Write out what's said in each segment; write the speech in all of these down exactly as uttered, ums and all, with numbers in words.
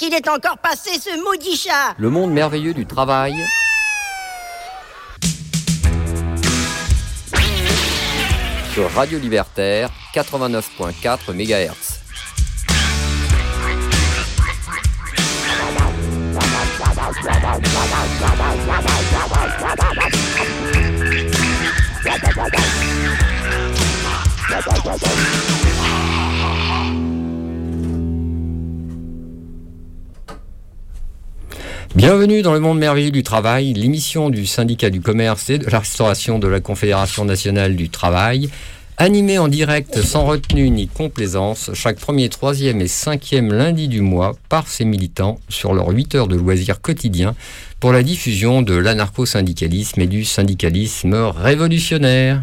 qu'il est encore passé, ce maudit chat. Le monde merveilleux du travail. Sur Radio Libertaire, quatre-vingt-neuf virgule quatre mégahertz. Bienvenue dans le monde merveilleux du travail, l'émission du syndicat du commerce et de la restauration de la Confédération nationale du travail, animée en direct sans retenue ni complaisance, chaque premier, troisième et cinquième lundi du mois par ses militants sur leurs huit heures de loisirs quotidiens pour la diffusion de l'anarcho-syndicalisme et du syndicalisme révolutionnaire.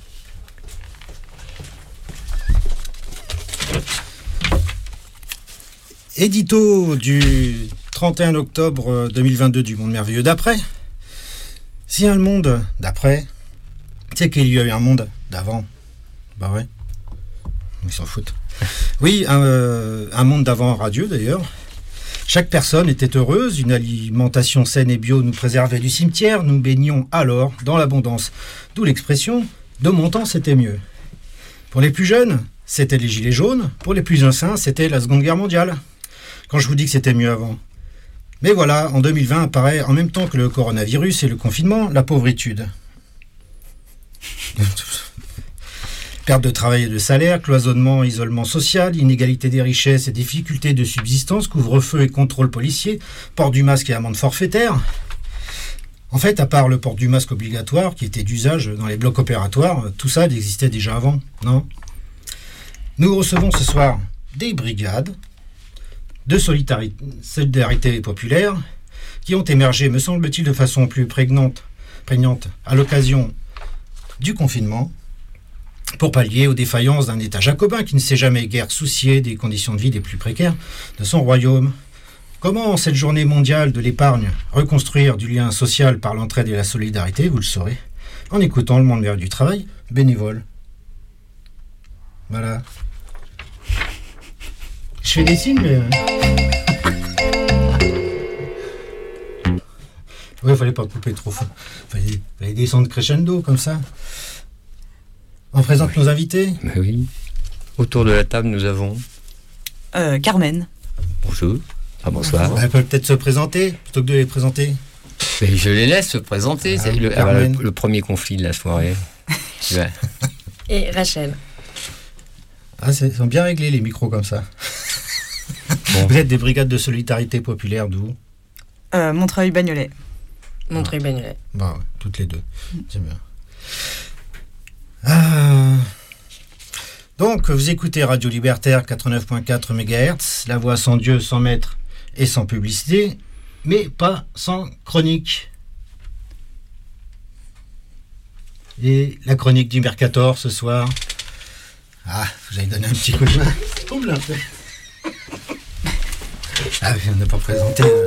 Édito du trente et un octobre deux mille vingt-deux du Monde Merveilleux d'après. Si un monde d'après, c'est qu'il y a eu un monde d'avant. Bah ouais, ils s'en foutent. Oui, un, euh, un monde d'avant radieux d'ailleurs. Chaque personne était heureuse, une alimentation saine et bio nous préservait du cimetière, nous baignions alors dans l'abondance. D'où l'expression « de mon temps c'était mieux ». Pour les plus jeunes, c'était les gilets jaunes, pour les plus anciens, c'était la Seconde Guerre mondiale. Quand je vous dis que c'était mieux avant. Mais voilà, en deux mille vingt apparaît en même temps que le coronavirus et le confinement, la pauvritude. Perte de travail et de salaire, cloisonnement, isolement social, inégalité des richesses et difficultés de subsistance, couvre-feu et contrôle policier, port du masque et amende forfaitaire. En fait, à part le port du masque obligatoire, qui était d'usage dans les blocs opératoires, tout ça existait déjà avant, non ? Nous recevons ce soir des brigades de solidarité populaire qui ont émergé, me semble-t-il, de façon plus prégnante, prégnante à l'occasion du confinement pour pallier aux défaillances d'un État jacobin qui ne s'est jamais guère soucié des conditions de vie les plus précaires de son royaume. Comment, cette journée mondiale de l'épargne, reconstruire du lien social par l'entraide et la solidarité, vous le saurez, en écoutant le monde merveilleux du travail bénévole. Voilà. Je fais des signes, mais... Oui, il fallait pas couper trop fort. Il fallait, fallait descendre crescendo, comme ça. On présente nos invités ? Ben oui. Autour de la table, nous avons... Euh, Carmen. Bonjour. Ah, bonsoir. Elle peut peut-être se présenter, plutôt que de les présenter. Mais je les laisse se présenter. Ah, c'est le, ah, voilà, le, le premier conflit de la soirée. Ouais. Et Rachel. Ah, ils sont bien réglés, les micros, comme ça. Bon. Vous êtes des brigades de solidarité populaire d'où ? euh, Montreuil-Bagnolet. Montreuil-Bagnolet. Bah ouais, toutes les deux. C'est bien. Ah. Donc, vous écoutez Radio Libertaire quatre-vingt-neuf virgule quatre mégahertz, la voix sans Dieu, sans maître et sans publicité, mais pas sans chronique. Et la chronique du Mercator ce soir. Ah, vous allez donner un petit coup de main. Tombe là, un peu. Ah oui, on n'a pas présenté. Euh...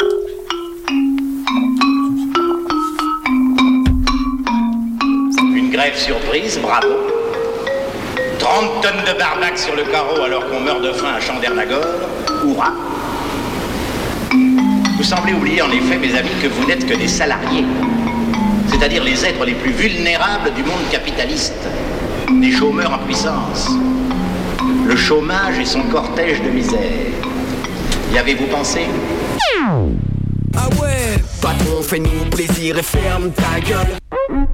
Une grève surprise, bravo. trente tonnes de barbac sur le carreau alors qu'on meurt de faim à Chandernagor, hurrah. Vous semblez oublier en effet, mes amis, que vous n'êtes que des salariés, c'est-à-dire les êtres les plus vulnérables du monde capitaliste, des chômeurs en puissance. Le chômage et son cortège de misère. Y avez-vous pensé ? Ah ouais, patron, fais-nous plaisir et ferme ta gueule.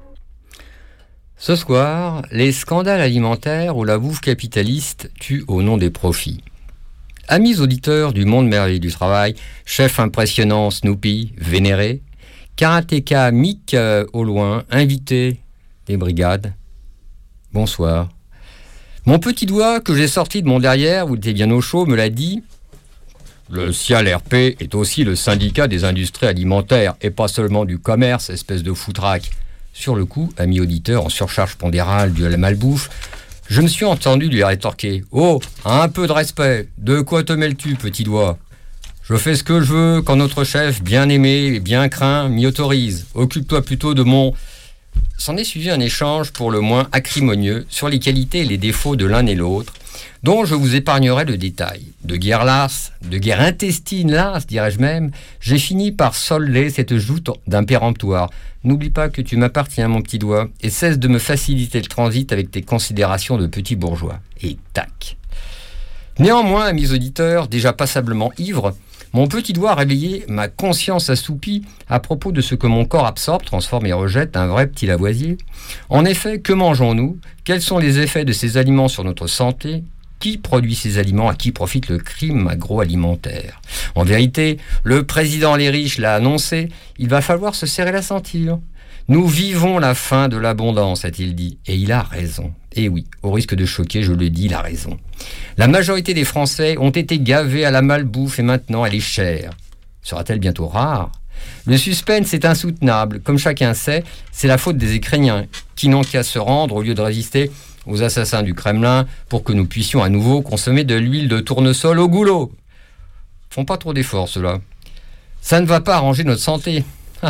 Ce soir, les scandales alimentaires où la bouffe capitaliste tue au nom des profits. Amis auditeurs du monde merveilleux du travail, chef impressionnant Snoopy, vénéré, karatéka Mick euh, au loin, invité des brigades, bonsoir. Mon petit doigt que j'ai sorti de mon derrière, vous étiez bien au chaud, me l'a dit. Le C I A L R P est aussi le syndicat des industries alimentaires et pas seulement du commerce, espèce de foutraque. Sur le coup, ami auditeur en surcharge pondérale de la malbouffe, je me suis entendu lui rétorquer « Oh, un peu de respect, de quoi te mêles-tu, petit doigt ? Je fais ce que je veux quand notre chef, bien aimé et bien craint, m'y autorise. Occupe-toi plutôt de mon... » S'en est suivi un échange pour le moins acrimonieux sur les qualités et les défauts de l'un et l'autre, dont je vous épargnerai le détail. De guerre lasse, de guerre intestine lasse, dirais-je même, j'ai fini par solder cette joute d'un péremptoire. N'oublie pas que tu m'appartiens, mon petit doigt, et cesse de me faciliter le transit avec tes considérations de petit bourgeois. Et tac. Néanmoins, amis auditeurs, déjà passablement ivres, mon petit doigt a réveillé ma conscience assoupie à propos de ce que mon corps absorbe, transforme et rejette, un vrai petit Lavoisier. En effet, que mangeons-nous? Quels sont les effets de ces aliments sur notre santé? Qui produit ces aliments? À qui profite le crime agroalimentaire? En vérité, le président Les Riches l'a annoncé, il va falloir se serrer la ceinture. Nous vivons la fin de l'abondance, a-t-il dit, et il a raison. Et oui, au risque de choquer, je le dis, il a raison. La majorité des Français ont été gavés à la malbouffe et maintenant elle est chère. Sera-t-elle bientôt rare? Le suspense est insoutenable. Comme chacun sait, c'est la faute des Ukrainiens qui n'ont qu'à se rendre au lieu de résister aux assassins du Kremlin pour que nous puissions à nouveau consommer de l'huile de tournesol au goulot. Font pas trop d'efforts, ceux-là. Ça ne va pas arranger notre santé.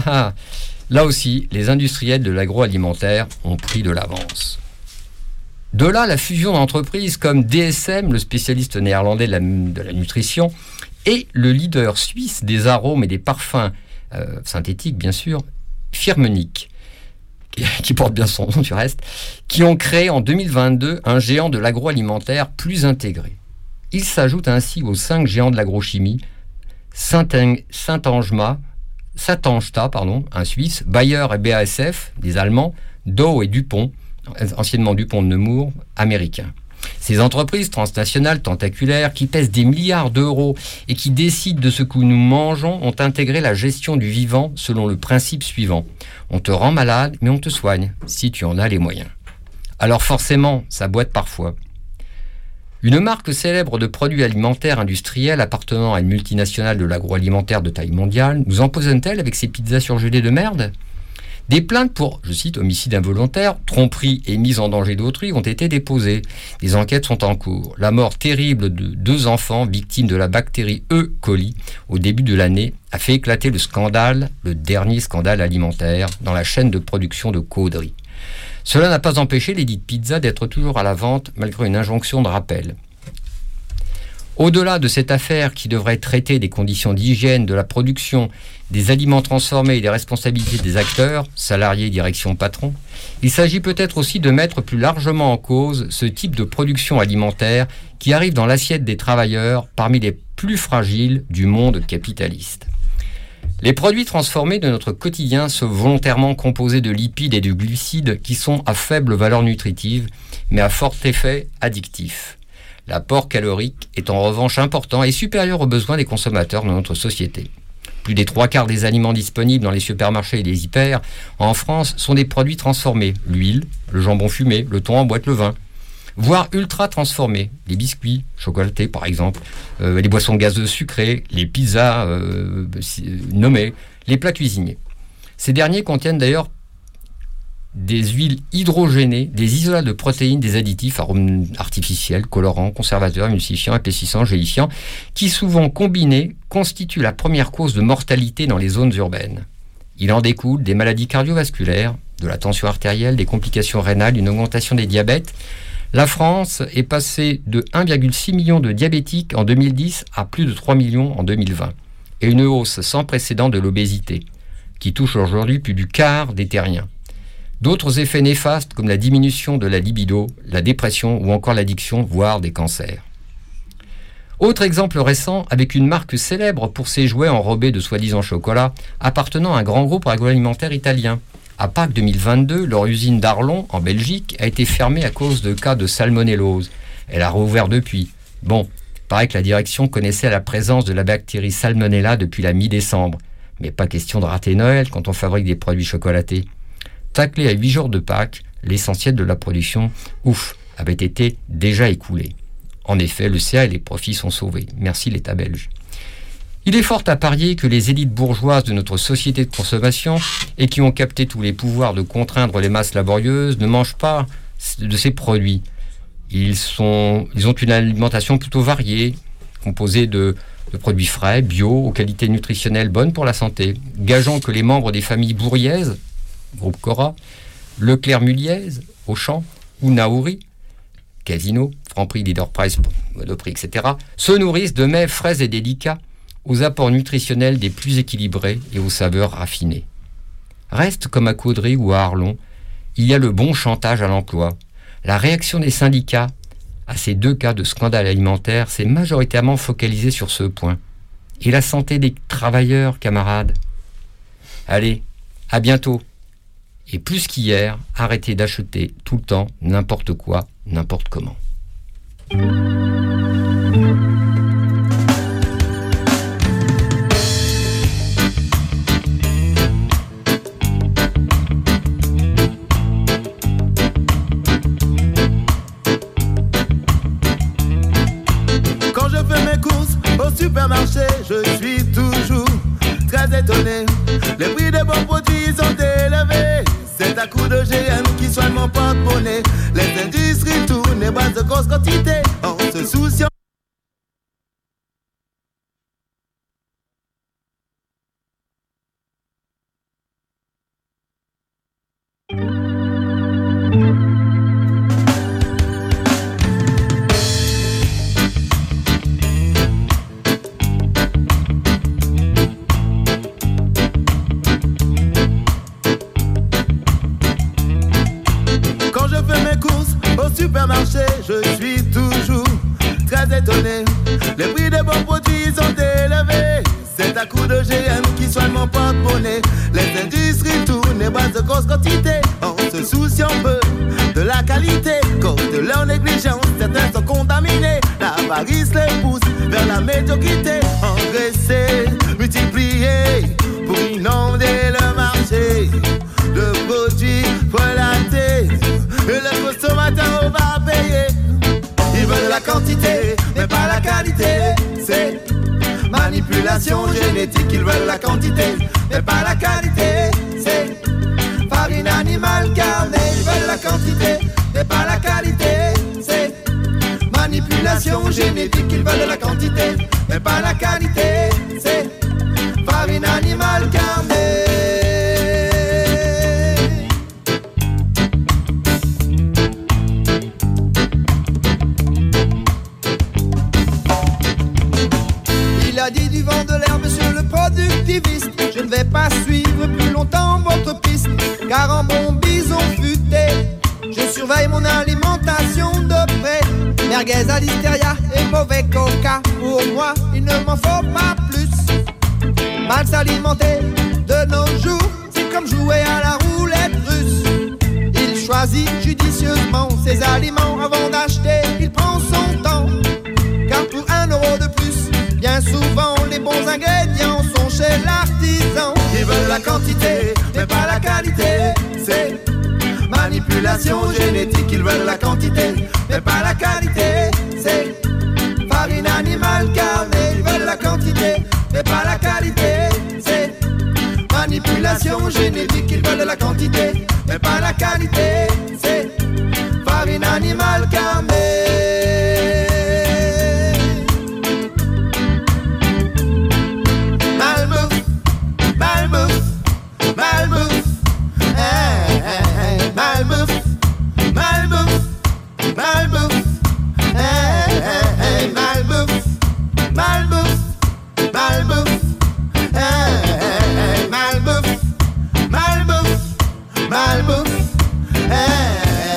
Là aussi, les industriels de l'agroalimentaire ont pris de l'avance. De là, la fusion d'entreprises comme D S M, le spécialiste néerlandais de la, de la nutrition, et le leader suisse des arômes et des parfums euh, synthétiques, bien sûr, Firmenich, qui, qui porte bien son nom du reste, qui ont créé en deux mille vingt-deux un géant de l'agroalimentaire plus intégré. Il s'ajoute ainsi aux cinq géants de l'agrochimie, Syngenta, Syngenta, pardon, un Suisse, Bayer et B A S F, des Allemands, Dow et Dupont, anciennement Dupont de Nemours, américains. Ces entreprises transnationales tentaculaires qui pèsent des milliards d'euros et qui décident de ce que nous mangeons ont intégré la gestion du vivant selon le principe suivant. On te rend malade, mais on te soigne, si tu en as les moyens. Alors forcément, ça boite parfois. Une marque célèbre de produits alimentaires industriels appartenant à une multinationale de l'agroalimentaire de taille mondiale nous empoisonne-t-elle avec ses pizzas surgelées de merde? Des plaintes pour, je cite, homicide involontaire, tromperie et mise en danger d'autrui ont été déposées. Des enquêtes sont en cours. La mort terrible de deux enfants victimes de la bactérie E. coli au début de l'année a fait éclater le scandale, le dernier scandale alimentaire, dans la chaîne de production de Caudry. Cela n'a pas empêché les dites pizzas d'être toujours à la vente malgré une injonction de rappel. Au-delà de cette affaire qui devrait traiter des conditions d'hygiène, de la production, des aliments transformés et des responsabilités des acteurs, salariés, direction, patrons, il s'agit peut-être aussi de mettre plus largement en cause ce type de production alimentaire qui arrive dans l'assiette des travailleurs parmi les plus fragiles du monde capitaliste. Les produits transformés de notre quotidien sont volontairement composés de lipides et de glucides qui sont à faible valeur nutritive, mais à fort effet addictif. L'apport calorique est en revanche important et supérieur aux besoins des consommateurs dans notre société. Plus des trois quarts des aliments disponibles dans les supermarchés et les hyper en France sont des produits transformés. L'huile, le jambon fumé, le thon en boîte, le vin. Voire ultra transformés. Les biscuits, chocolatés par exemple, euh, les boissons gazeuses sucrées, les pizzas euh, nommées, les plats cuisinés. Ces derniers contiennent d'ailleurs des huiles hydrogénées, des isolats de protéines, des additifs, arômes artificiels, colorants, conservateurs, émulsifiants, épaississants, gélifiants, qui souvent combinés constituent la première cause de mortalité dans les zones urbaines. Il en découle des maladies cardiovasculaires, de la tension artérielle, des complications rénales, une augmentation des diabètes. La France est passée de un virgule six million de diabétiques en deux mille dix à plus de trois millions en deux mille vingt, et une hausse sans précédent de l'obésité, qui touche aujourd'hui plus du quart des terriens. D'autres effets néfastes comme la diminution de la libido, la dépression ou encore l'addiction, voire des cancers. Autre exemple récent avec une marque célèbre pour ses jouets enrobés de soi-disant chocolat appartenant à un grand groupe agroalimentaire italien. À Pâques deux mille vingt-deux, leur usine d'Arlon, en Belgique, a été fermée à cause de cas de salmonellose. Elle a rouvert depuis. Bon, paraît que la direction connaissait la présence de la bactérie Salmonella depuis la mi-décembre. Mais pas question de rater Noël quand on fabrique des produits chocolatés. Taclé à huit jours de Pâques, l'essentiel de la production, ouf, avait été déjà écoulé. En effet, le C A et les profits sont sauvés. Merci l'État belge. Il est fort à parier que les élites bourgeoises de notre société de consommation et qui ont capté tous les pouvoirs de contraindre les masses laborieuses ne mangent pas de ces produits. Ils, sont, ils ont une alimentation plutôt variée, composée de, de produits frais, bio, aux qualités nutritionnelles bonnes pour la santé. Gageons que les membres des familles bourriaises, groupe Cora, Leclerc-Muliez, Auchan ou Naouri, Casino, Franprix, Leader Price, Monoprix, et cetera, se nourrissent de mets frais et délicats aux apports nutritionnels des plus équilibrés et aux saveurs raffinées. Reste comme à Caudry ou à Arlon, il y a le bon chantage à l'emploi. La réaction des syndicats à ces deux cas de scandale alimentaire s'est majoritairement focalisée sur ce point. Et la santé des travailleurs, camarades? Allez, à bientôt. Et plus qu'hier, arrêtez d'acheter tout le temps n'importe quoi, n'importe comment. Quand je fais mes courses au supermarché, je suis toujours très étonné. Les prix des bons produits sont élevés. C'est à coup de G M qui soigne mon porte-monnaie. Les industries tournent et brassent de grosses quantités en se souciant. Supermarché, je suis toujours très étonné. Les prix des bons produits sont élevés. C'est à coup de G M qui soigne mon porte-monnaie. Les industries tournent et brassent de grosses quantités en se souciant peu de la qualité. Cause de leur négligence, certains sont contaminés. L'avarice les pousse vers la médiocrité. Engraisser, multiplier pour inonder le marché de produits relatés. Et le consommateur va payer. Ils veulent la quantité, mais pas la qualité. C'est manipulation génétique. Ils veulent la quantité, mais pas la qualité. C'est farine animale carnée. Ils veulent la quantité, mais pas la qualité. C'est manipulation génétique. Ils veulent la quantité, mais pas la qualité. C'est farine animale carnée. Il a dit du vent de l'air, monsieur le productiviste. Je ne vais pas suivre plus longtemps votre piste, car en bon bison futé, je surveille mon alimentation de près. Merguez à l'hystéria et mauvais coca, pour moi il ne m'en faut pas plus. Mal s'alimenter de nos jours, c'est comme jouer à la roulette russe. Il choisit judicieusement ses aliments avant d'acheter, il prend son temps, car pour un euro de plus, bien souvent les bons ingrédients sont chez l'artisan. Ils veulent la quantité, mais pas la qualité. C'est manipulation génétique. Ils veulent la quantité, mais pas la qualité. C'est farine animale carnée. Ils veulent la quantité, mais pas la qualité. C'est manipulation génétique. Ils veulent la quantité, mais pas la qualité. C'est farine animale carnée. Malbouffe, malbouffe, malbouffe, hey, hey, hey, malbouffe, malbouffe, malbouffe, hey, hey, hey, malbouffe, malbouffe, malbouffe, hey, hey, hey, malbouffe, malbouffe, malbouffe, hey.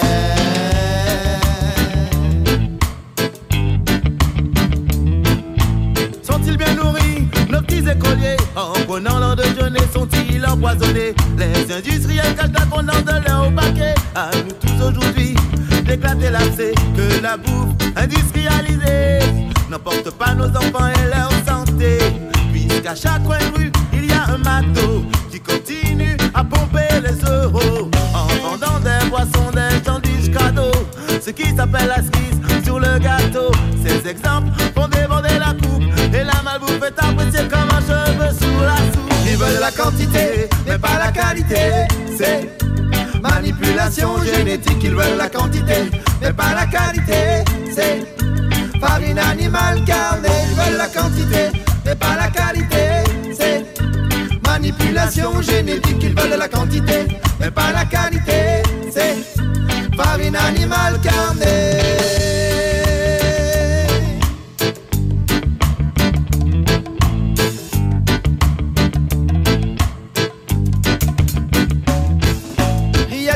Sont-ils bien nourris, nos petits écoliers? En prenant leur déjeuner, sont-ils empoisonnés? Les industriels cachent la condense de leur au paquet. À nous tous aujourd'hui d'éclater l'abcès que la bouffe industrialisée n'emporte pas nos enfants et leur santé. Puisqu'à chaque coin de rue, il y a un matos qui continue à pomper les euros en vendant des boissons, des sandwichs cadeaux, ce qui s'appelle la cerise sur le gâteau. Ces exemples font déborder la coupe et la malbouffe est appréciée comme un cheveu sous la soupe. Ils veulent la quantité, mais pas la qualité. C'est manipulation génétique. Ils veulent la quantité, mais pas la qualité. C'est farine animale carnée. Ils veulent la quantité, mais pas la qualité. C'est manipulation génétique. Ils veulent la quantité, mais pas la qualité. C'est farine animale carnée.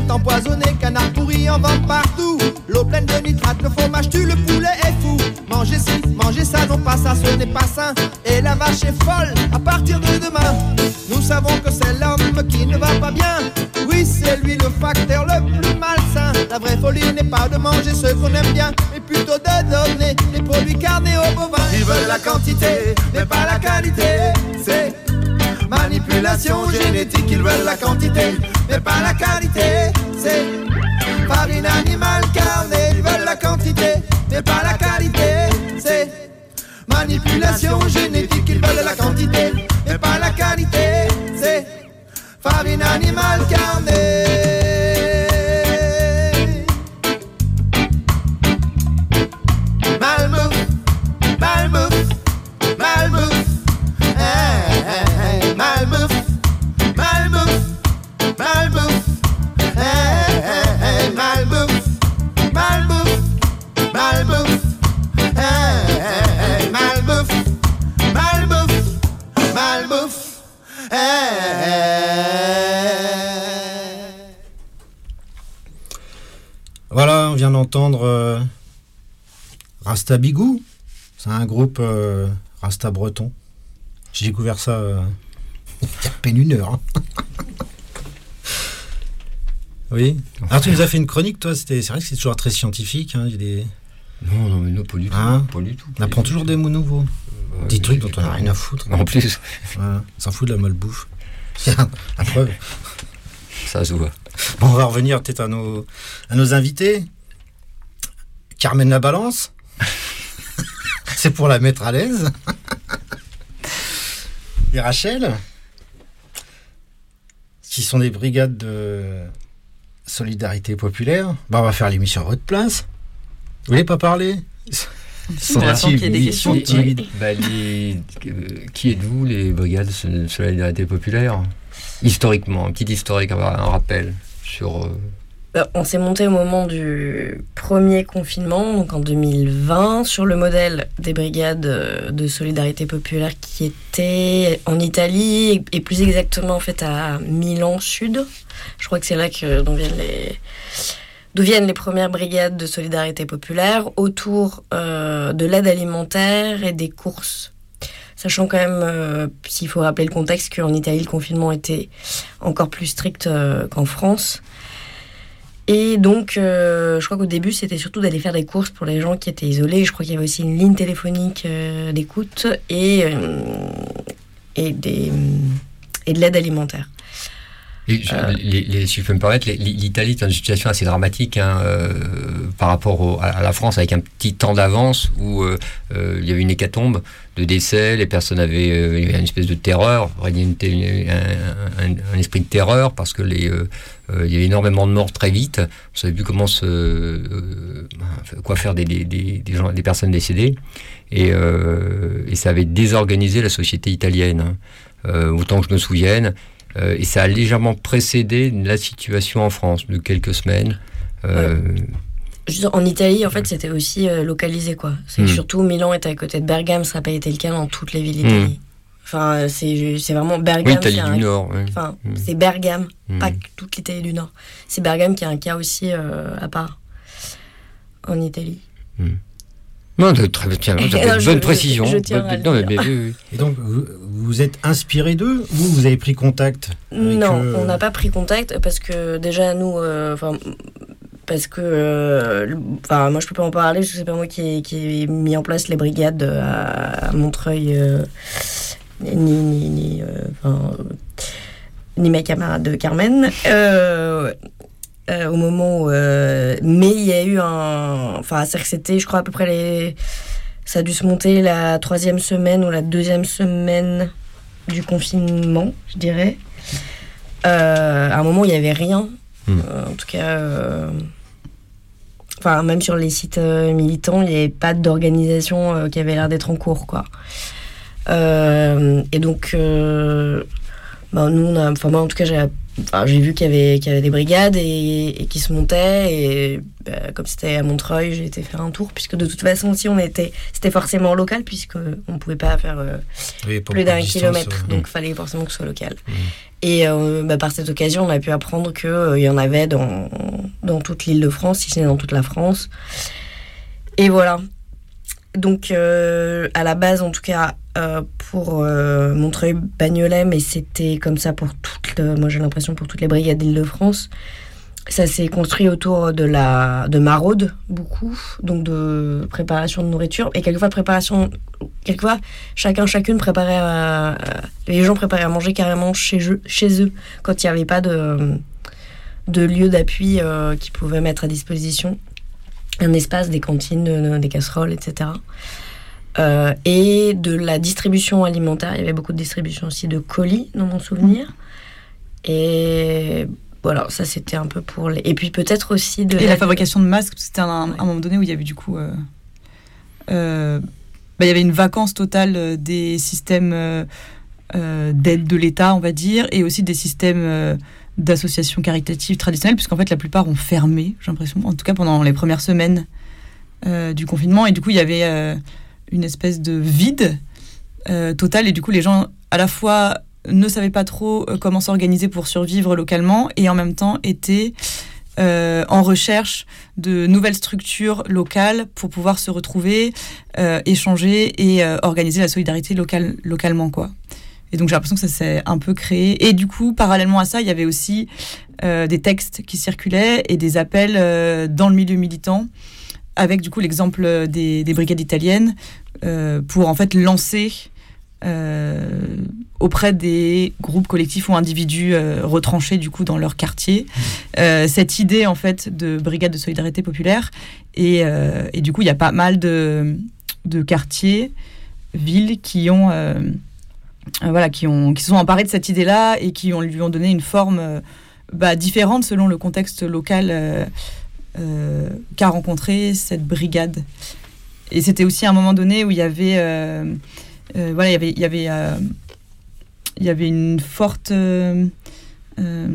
est empoisonné, canard pourri en vente partout. L'eau pleine de nitrate, le fromage tue, le poulet est fou. Manger ci, manger ça, non pas ça, ce n'est pas sain. Et la vache est folle à partir de demain. Nous savons que c'est l'homme qui ne va pas bien. Oui, c'est lui le facteur le plus malsain. La vraie folie n'est pas de manger ce qu'on aime bien, mais plutôt de donner des produits carnés aux bovins. Ils veulent la quantité, mais pas la qualité. C'est manipulation génétique. Ils veulent la quantité, mais pas la qualité. C'est farine animale carnée. Ils veulent la quantité, mais pas la qualité. C'est manipulation génétique. Ils veulent la quantité, mais pas la qualité. C'est farine animale carnée. Malbouffe, malbouffe, malbouffe, hey, hey, hey. Malbouffe, malbouffe, malbouffe, hey, hey, hey. Malbouffe, malbouffe, malbouffe, hey, hey, hey. Malbouffe, malbouffe, malbouffe, hey, hey. Voilà, on vient d'entendre euh, Rasta Bigou. C'est un groupe euh, Rasta breton. J'ai découvert ça euh, il y a à peine une heure. Hein. Oui. Alors tu nous as fait une chronique, toi. C'était, c'est vrai que c'est toujours très scientifique. Hein. Il y a des... Non, non, mais non, pas du tout. Hein, pas du tout. on apprend toujours des mots nouveaux. Euh, des trucs dont on n'a rien à foutre. En plus. Voilà. On s'en fout de la malbouffe. La preuve. Ça se voit. Bon, on va revenir peut-être à nos, à nos invités. Carmen La Balance. C'est pour la mettre à l'aise. Et Rachel, qui sont des brigades de solidarité populaire. Bah, on va faire l'émission à votre place. Vous voulez pas parler? On attend qu'il y ait des questions. Les, les, bah, les, euh, qui êtes-vous, les brigades de solidarité populaire? Historiquement, un petit historique, un, un rappel sur... Euh... Bah, on s'est monté au moment du premier confinement, donc en deux mille vingt, sur le modèle des brigades de solidarité populaire qui étaient en Italie, et plus exactement en fait à Milan Sud. Je crois que c'est là que, d'où viennent les... d'où viennent les premières brigades de solidarité populaire autour euh, de l'aide alimentaire et des courses. Sachant quand même, euh, s'il faut rappeler le contexte, qu'en Italie, le confinement était encore plus strict euh, qu'en France. Et donc, euh, je crois qu'au début, c'était surtout d'aller faire des courses pour les gens qui étaient isolés. Je crois qu'il y avait aussi une ligne téléphonique euh, d'écoute et, euh, et, des, et de l'aide alimentaire. Et, euh, les, les, si je peux me permettre, les, l'Italie est dans une situation assez dramatique hein, euh, par rapport au, à la France, avec un petit temps d'avance où euh, euh, il y avait une hécatombe de décès, les personnes avaient euh, il y avait une espèce de terreur, une, un, un, un esprit de terreur parce que les, euh, euh, il y avait énormément de morts très vite. On ne savait plus comment se, euh, quoi faire des, des, des, des, gens, des personnes décédées et, euh, et ça avait désorganisé la société italienne, hein, euh, autant que je me souvienne. Euh, et ça a légèrement précédé la situation en France de quelques semaines. Euh... Ouais. En Italie, en fait, c'était aussi euh, localisé, quoi. C'est mmh. Surtout Milan était à côté de Bergame, ça n'a pas été le cas dans toutes les villes d'Italie. Mmh. Enfin, c'est, c'est vraiment Bergame. Oui, Italie du un... Nord. Oui. Enfin, mmh. c'est Bergame, mmh. pas toute l'Italie du Nord. C'est Bergame qui a un cas aussi euh, à part en Italie. Mmh. Non, de, très bien, de, de, bonne je, précision. Je, je tiens à non, le mais, mais, oui, oui. Et donc, vous, vous êtes inspiré d'eux ou vous avez pris contact avec Non, eux... on n'a pas pris contact parce que déjà nous, enfin, euh, parce que, enfin, euh, moi je peux pas en parler parce que c'est pas moi qui ai, qui ai mis en place les brigades à, à Montreuil, euh, ni ni ni, euh, ni mes camarades de Carmen. Euh, Euh, au moment où... Euh, mais il y a eu un... Enfin, c'est que c'était, je crois, à peu près les... Ça a dû se monter la troisième semaine ou la deuxième semaine du confinement, je dirais. Euh, à un moment, il n'y avait rien. Mmh. Euh, en tout cas... Euh, enfin, même sur les sites euh, militants, il n'y avait pas d'organisation euh, qui avait l'air d'être en cours, quoi. Euh, et donc... Euh, bah, nous, on a... Enfin, moi, en tout cas, j'ai enfin, j'ai vu qu'il y avait, qu'il y avait des brigades et, et qui se montaient. Et bah, comme c'était à Montreuil, j'ai été faire un tour, puisque de toute façon, aussi, on était, c'était forcément local, puisqu'on ne pouvait pas faire euh, oui, plus d'un kilomètre. Euh, donc, il mmh. fallait forcément que ce soit local. Mmh. Et euh, bah, par cette occasion, on a pu apprendre qu'il euh, y en avait dans, dans toute l'île de France, si ce n'est dans toute la France. Et voilà. Donc, euh, à la base, en tout cas, euh, pour euh, Montreuil-Bagnolet, mais c'était comme ça pour toutes, le, moi j'ai l'impression pour toutes les brigades d'Île-de-France. Ça s'est construit autour de la de maraude, beaucoup, donc de préparation de nourriture. Et quelquefois, préparation, quelquefois chacun, chacune préparait, euh, les gens préparaient à manger carrément chez eux, chez eux quand il n'y avait pas de, de lieu d'appui euh, qu'ils pouvaient mettre à disposition. Un espace, des cantines, des casseroles, et cetera. Euh, et de la distribution alimentaire. Il y avait beaucoup de distribution aussi de colis, dans mon souvenir. Et voilà, ça c'était un peu pour les... Et puis peut-être aussi de... Et la, la fabrication de masques, c'était un, ouais. un moment donné où il y avait du coup... Euh, euh, bah, il y avait une vacance totale des systèmes euh, euh, d'aide de l'État, on va dire, et aussi des systèmes... Euh, d'associations caritatives traditionnelles, puisqu'en fait la plupart ont fermé, j'ai l'impression, en tout cas pendant les premières semaines euh, du confinement, et du coup il y avait euh, une espèce de vide euh, total, et du coup les gens à la fois ne savaient pas trop euh, comment s'organiser pour survivre localement, et en même temps étaient euh, en recherche de nouvelles structures locales pour pouvoir se retrouver, euh, échanger et euh, organiser la solidarité locale, localement, quoi. Et donc j'ai l'impression que ça s'est un peu créé. Et du coup, parallèlement à ça, il y avait aussi euh, des textes qui circulaient et des appels euh, dans le milieu militant, avec du coup l'exemple des, des brigades italiennes, euh, pour en fait lancer euh, auprès des groupes collectifs ou individus euh, retranchés du coup dans leur quartier euh, cette idée en fait de brigade de solidarité populaire. Et, euh, et du coup, il y a pas mal de, de quartiers, villes qui ont... Euh, Euh, voilà, qui, ont, qui se sont emparés de cette idée-là et qui ont, lui ont donné une forme euh, bah, différente selon le contexte local euh, euh, qu'a rencontré cette brigade. Et c'était aussi un moment donné où il y avait, euh, euh, voilà, il y avait, il y avait, euh, il y avait une forte euh, euh,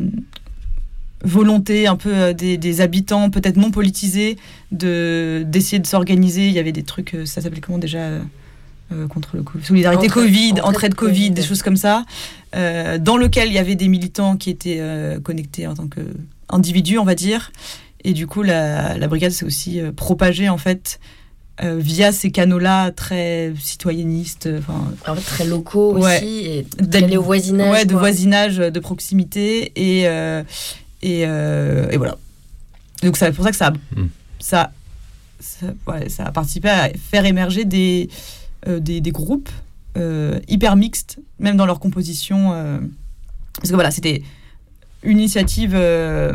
volonté un peu euh, des, des habitants, peut-être non politisés, de, d'essayer de s'organiser. Il y avait des trucs, ça s'appelait comment déjà euh, Euh, contre le COVID, solidarité Entraide, Covid, entraide, entraide Covid, COVID, des choses comme ça, euh, dans lequel il y avait des militants qui étaient euh, connectés en tant qu'individus, on va dire. Et du coup, la, la brigade s'est aussi euh, propagée, en fait, euh, via ces canaux-là très citoyennistes. En fait, très locaux ouais, aussi, et d'aller au voisinage. Ouais, de voisinage, de proximité, et, euh, et, euh, et voilà. Donc, c'est pour ça que ça a, mmh. ça, ça, ouais, ça a participé à faire émerger des... Euh, des, des groupes euh, hyper mixtes, même dans leur composition. Euh, parce que voilà, c'était une initiative euh,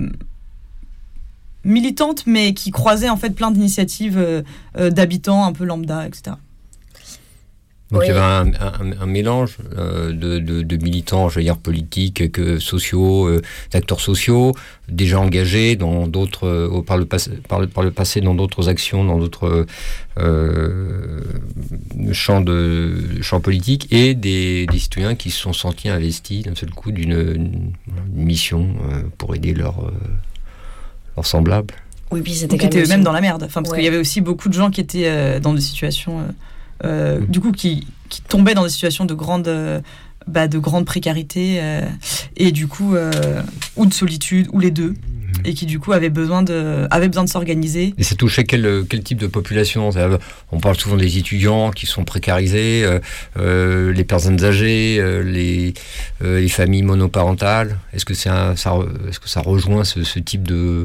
militante, mais qui croisait en fait plein d'initiatives euh, euh, d'habitants un peu lambda, et cetera. Donc oui. il y avait un, un, un mélange euh, de, de, de militants, je veux dire politiques, que sociaux, euh, d'acteurs sociaux, déjà engagés dans d'autres, euh, par, le passé, par, le, par le passé dans d'autres actions, dans d'autres euh, champs, de, champs politiques, et des, des citoyens qui se sont sentis investis d'un seul coup d'une une, une mission euh, pour aider leurs euh, leurs semblables. Oui, puis c'était qui étaient eux-mêmes aussi... dans la merde. Enfin, parce ouais. qu'il y avait aussi beaucoup de gens qui étaient euh, dans des situations... Euh, Euh, mmh. du coup qui, qui tombaient dans des situations de grande, euh, bah, de grande précarité euh, et du coup euh, ou de solitude ou les deux mmh. et qui du coup avaient besoin de, avaient besoin de s'organiser. Et ça touchait quel, quel type de population? On parle souvent des étudiants qui sont précarisés, euh, euh, les personnes âgées, euh, les, euh, les familles monoparentales. Est-ce que, c'est un, ça, est-ce que ça rejoint ce, ce type de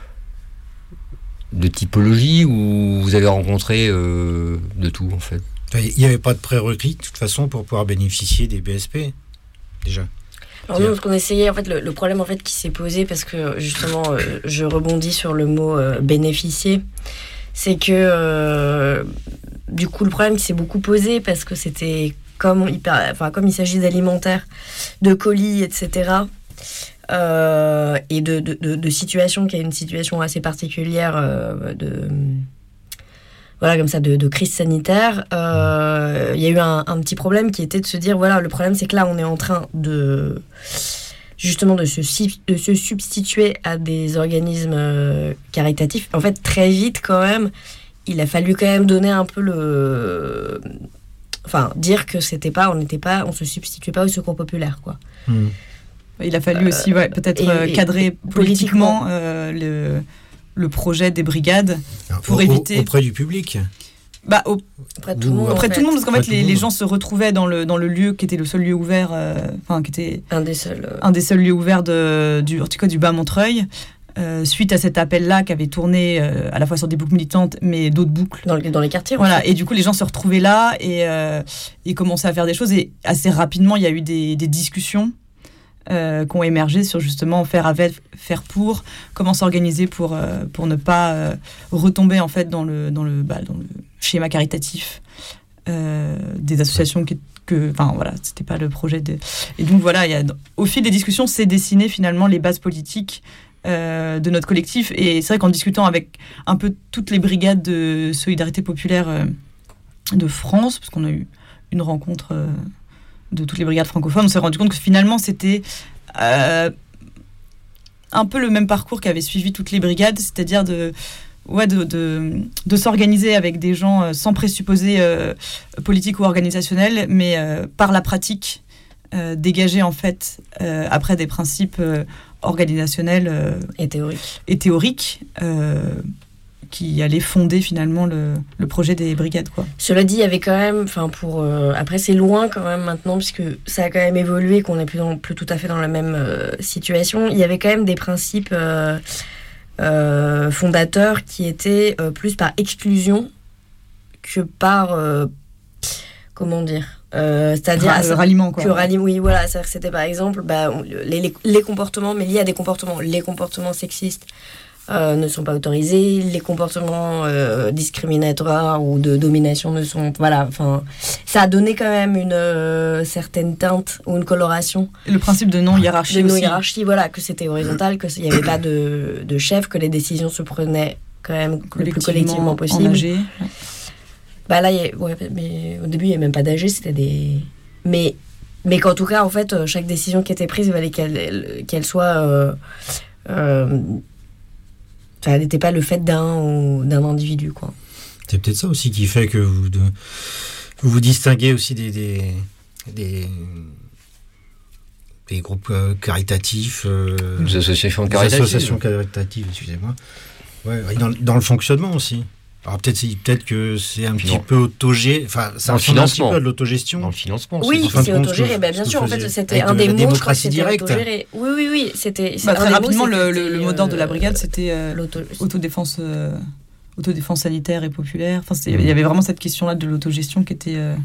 de typologie, ou vous avez rencontré euh, de tout en fait? Il n'y avait pas de prérequis de toute façon pour pouvoir bénéficier des B S P déjà. Alors nous, ce qu'on essayait, en fait, le, le problème en fait qui s'est posé, parce que justement, euh, je rebondis sur le mot euh, bénéficier, c'est que euh, du coup le problème qui s'est beaucoup posé, parce que c'était comme il, enfin comme il s'agit d'alimentaire, de colis, et cetera. Euh, et de, de, de, de situation qui est une situation assez particulière euh, de voilà comme ça de, de crise sanitaire. Il euh, y a eu un, un petit problème qui était de se dire voilà, le problème c'est que là on est en train de justement de se, de se substituer à des organismes euh, caritatifs. En fait, très vite quand même, il a fallu quand même donner un peu le... Enfin, dire que c'était pas, on n'était pas, on se substituait pas au secours populaire, quoi. Mmh. Il a fallu aussi ouais, peut-être et, et, cadrer et politiquement, politiquement euh, le, le projet des brigades pour au, éviter... Auprès du public. Bah, au, auprès de tout le monde, auprès en tout le monde, parce qu'en fait, les, les les gens se retrouvaient dans le, dans le lieu qui était le seul lieu ouvert, euh, enfin, qui était un des seuls, euh... un des seuls lieux ouverts de, du, en tout cas, du Bas-Montreuil, euh, suite à cet appel-là qui avait tourné euh, à la fois sur des boucles militantes, mais d'autres boucles. Dans, le, dans les quartiers. Voilà, en fait. Et du coup, les gens se retrouvaient là et, euh, et commençaient à faire des choses. Et assez rapidement, il y a eu des, des discussions Euh, qui ont émergé sur justement faire avec, faire pour, comment s'organiser pour, euh, pour ne pas euh, retomber en fait dans le, dans le, bah, dans le schéma caritatif euh, des associations qui, que, enfin voilà, c'était pas le projet de... Et donc voilà, il y a, au fil des discussions, s'est dessiné finalement les bases politiques euh, de notre collectif. Et c'est vrai qu'en discutant avec un peu toutes les brigades de solidarité populaire euh, de France, parce qu'on a eu une rencontre... Euh, de toutes les brigades francophones, on s'est rendu compte que finalement c'était euh, un peu le même parcours qu'avaient suivi toutes les brigades, c'est-à-dire de, ouais, de, de, de s'organiser avec des gens sans présupposés euh, politiques ou organisationnels, mais euh, par la pratique, euh, dégager en fait euh, après des principes euh, organisationnels euh, et théoriques. Et théoriques euh, qui allait fonder finalement le, le projet des brigades, quoi. Cela dit, il y avait quand même, enfin pour euh, après c'est loin quand même maintenant puisque ça a quand même évolué, qu'on n'est plus, dans, plus tout à fait dans la même euh, situation. Il y avait quand même des principes euh, euh, fondateurs qui étaient euh, plus par exclusion que par euh, comment dire. Euh, c'est-à-dire Ra- le ralliement, quoi. Que ralliement, oui, voilà, c'est-à-dire que c'était par exemple bah, on, les, les, les comportements, mais liés à des comportements, les comportements sexistes. Euh, ne sont pas autorisés, les comportements euh, discriminatoires ou de domination ne sont... Voilà, enfin, ça a donné quand même une euh, certaine teinte ou une coloration. Et le principe de non-hiérarchie De aussi. non-hiérarchie, voilà, que c'était horizontal, qu'il n'y avait pas de, de chef, que les décisions se prenaient quand même le plus collectivement possible. En A G. Bah là, y a, ouais, mais au début, il n'y avait même pas d'A G, c'était des... Mais, mais qu'en tout cas, en fait, chaque décision qui était prise, il fallait qu'elle, qu'elle soit... Euh, euh, ça n'était pas le fait d'un ou d'un individu, quoi. C'est peut-être ça aussi qui fait que vous de, vous, vous distinguez aussi des, des, des, des groupes euh, caritatifs. Euh, des associations des caritatives. associations caritatives, excusez-moi. Ouais, dans, dans le fonctionnement aussi. Alors peut-être, peut-être que c'est un petit peu autogéré, enfin ça ressemble un petit peu à de l'autogestion. Dans le financement. Oui, c'est, c'est autogéré, bah, bien sûr, en fait c'était un des mots, démocratie directe. Autogéré. Oui, oui, oui, c'était... Bah, très rapidement, mots, le, le, le mot d'ordre de la brigade, c'était euh, l'auto... autodéfense, euh, autodéfense sanitaire et populaire. Enfin, il mmh. y avait vraiment cette question-là de l'autogestion qui était... Euh...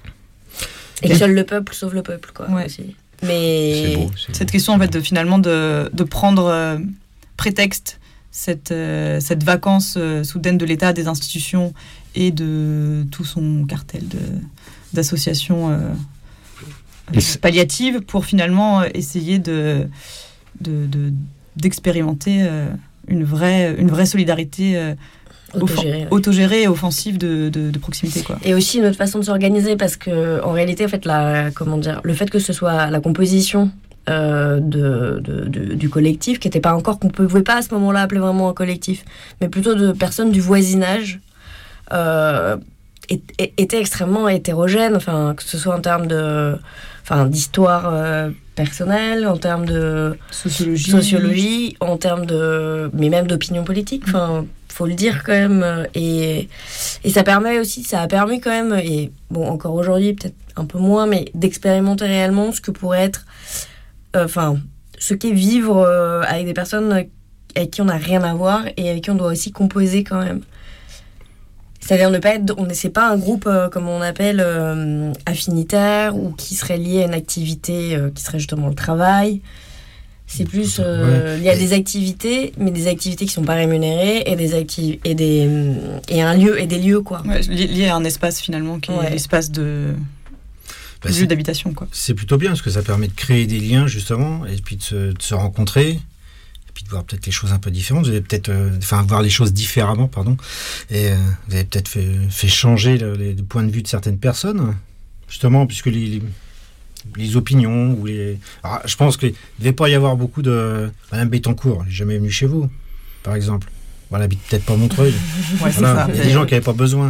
Et seul le peuple sauve le peuple, quoi. Ouais. Aussi. Mais... C'est beau, c'est cette beau. question, en fait, de, finalement, de, de prendre euh, prétexte Cette, euh, cette vacance euh, soudaine de l'État, des institutions et de tout son cartel de, d'associations euh, euh, palliatives pour finalement euh, essayer de, de, de, d'expérimenter euh, une, vraie, une vraie solidarité euh, autogérée, off- autogérée et offensive de, de, de proximité, quoi. Et aussi une autre façon de s'organiser parce que en réalité, en fait, la, comment dire, le fait que ce soit la composition Euh, de, de, de, du collectif, qui n'était pas encore, qu'on ne pouvait pas à ce moment-là appeler vraiment un collectif, mais plutôt de personnes du voisinage, euh, et, et, était extrêmement hétérogène, enfin, que ce soit en termes de, enfin, d'histoire euh, personnelle, en termes de sociologie, sociologie en termes de, mais même d'opinion politique, enfin, faut le dire quand même, et, et ça permet aussi, ça a permis quand même, et bon, encore aujourd'hui, peut-être un peu moins, mais d'expérimenter réellement ce que pourrait être enfin, euh, ce qu'est vivre euh, avec des personnes avec qui on n'a rien à voir et avec qui on doit aussi composer quand même. C'est-à-dire ne pas être, on c'est pas un groupe euh, comme on appelle euh, affinitaire ou qui serait lié à une activité euh, qui serait justement le travail. C'est plus euh, ouais. lié à des activités, mais des activités qui sont pas rémunérées et des activités et des et un lieu et des lieux, quoi. Ouais, lié à un espace finalement qui ouais. est l'espace de Bah, lieu d'habitation, quoi. C'est plutôt bien parce que ça permet de créer des liens justement et puis de se, de se rencontrer et puis de voir peut-être les choses un peu différentes. Vous avez peut-être, euh, enfin voir les choses différemment, pardon. Et euh, vous avez peut-être fait, fait changer le, les, les points de vue de certaines personnes, justement puisque les, les, les opinions ou les. Alors, je pense qu'il ne devait pas y avoir beaucoup de. Madame Bettencourt, elle n'est jamais venue chez vous, par exemple. Bon, elle habite peut-être pas Montreuil. Ouais, voilà. Il y a des gens qui n'avaient pas besoin.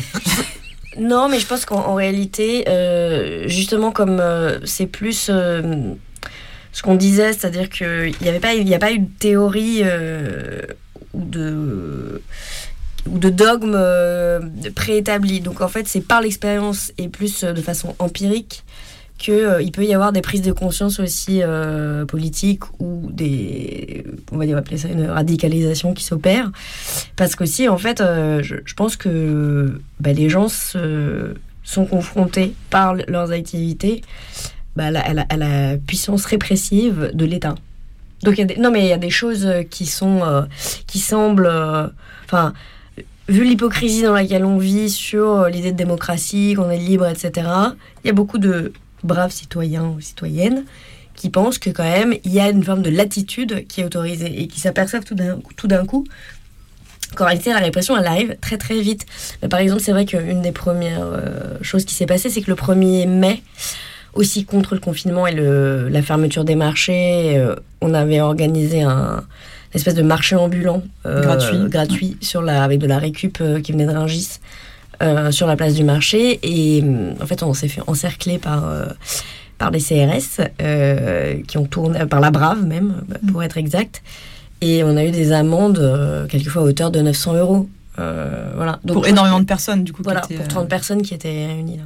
Non, mais je pense qu'en en réalité, euh, justement, comme euh, c'est plus euh, ce qu'on disait, c'est-à-dire qu'il n'y avait pas, il n'y a pas eu de théorie euh, ou de ou de dogme euh, préétabli. Donc en fait, c'est par l'expérience et plus euh, de façon empirique qu'il euh, peut y avoir des prises de conscience aussi euh, politiques ou des, on va dire appeler ça une radicalisation qui s'opère. Parce qu'aussi, en fait, euh, je, je pense que bah, les gens se, sont confrontés par leurs activités bah, à, la, à, la, à la puissance répressive de l'État. Donc, il y a des, non, mais il y a des choses qui sont, euh, qui semblent, enfin, euh, vu l'hypocrisie dans laquelle on vit sur l'idée de démocratie, qu'on est libre, et cetera. Il y a beaucoup de braves citoyens ou citoyennes qui pensent que quand même il y a une forme de latitude qui est autorisée et qui s'aperçoivent tout d'un, tout d'un coup qu'en réalité la répression elle arrive très très vite. Mais par exemple, c'est vrai qu'une des premières euh, choses qui s'est passée, c'est que le premier mai, aussi contre le confinement et le, la fermeture des marchés, euh, on avait organisé un une espèce de marché ambulant euh, gratuit, gratuit sur la, avec de la récup euh, qui venait de Rungis. Euh, sur la place du marché et euh, en fait on s'est fait encercler par, euh, par les C R S euh, qui ont tourné, par la Brave même pour être exact, et on a eu des amendes euh, quelquefois à hauteur de neuf cents euros euh, voilà. Donc, pour énormément de personnes du coup voilà, qui étaient, pour trente euh... personnes qui étaient réunies là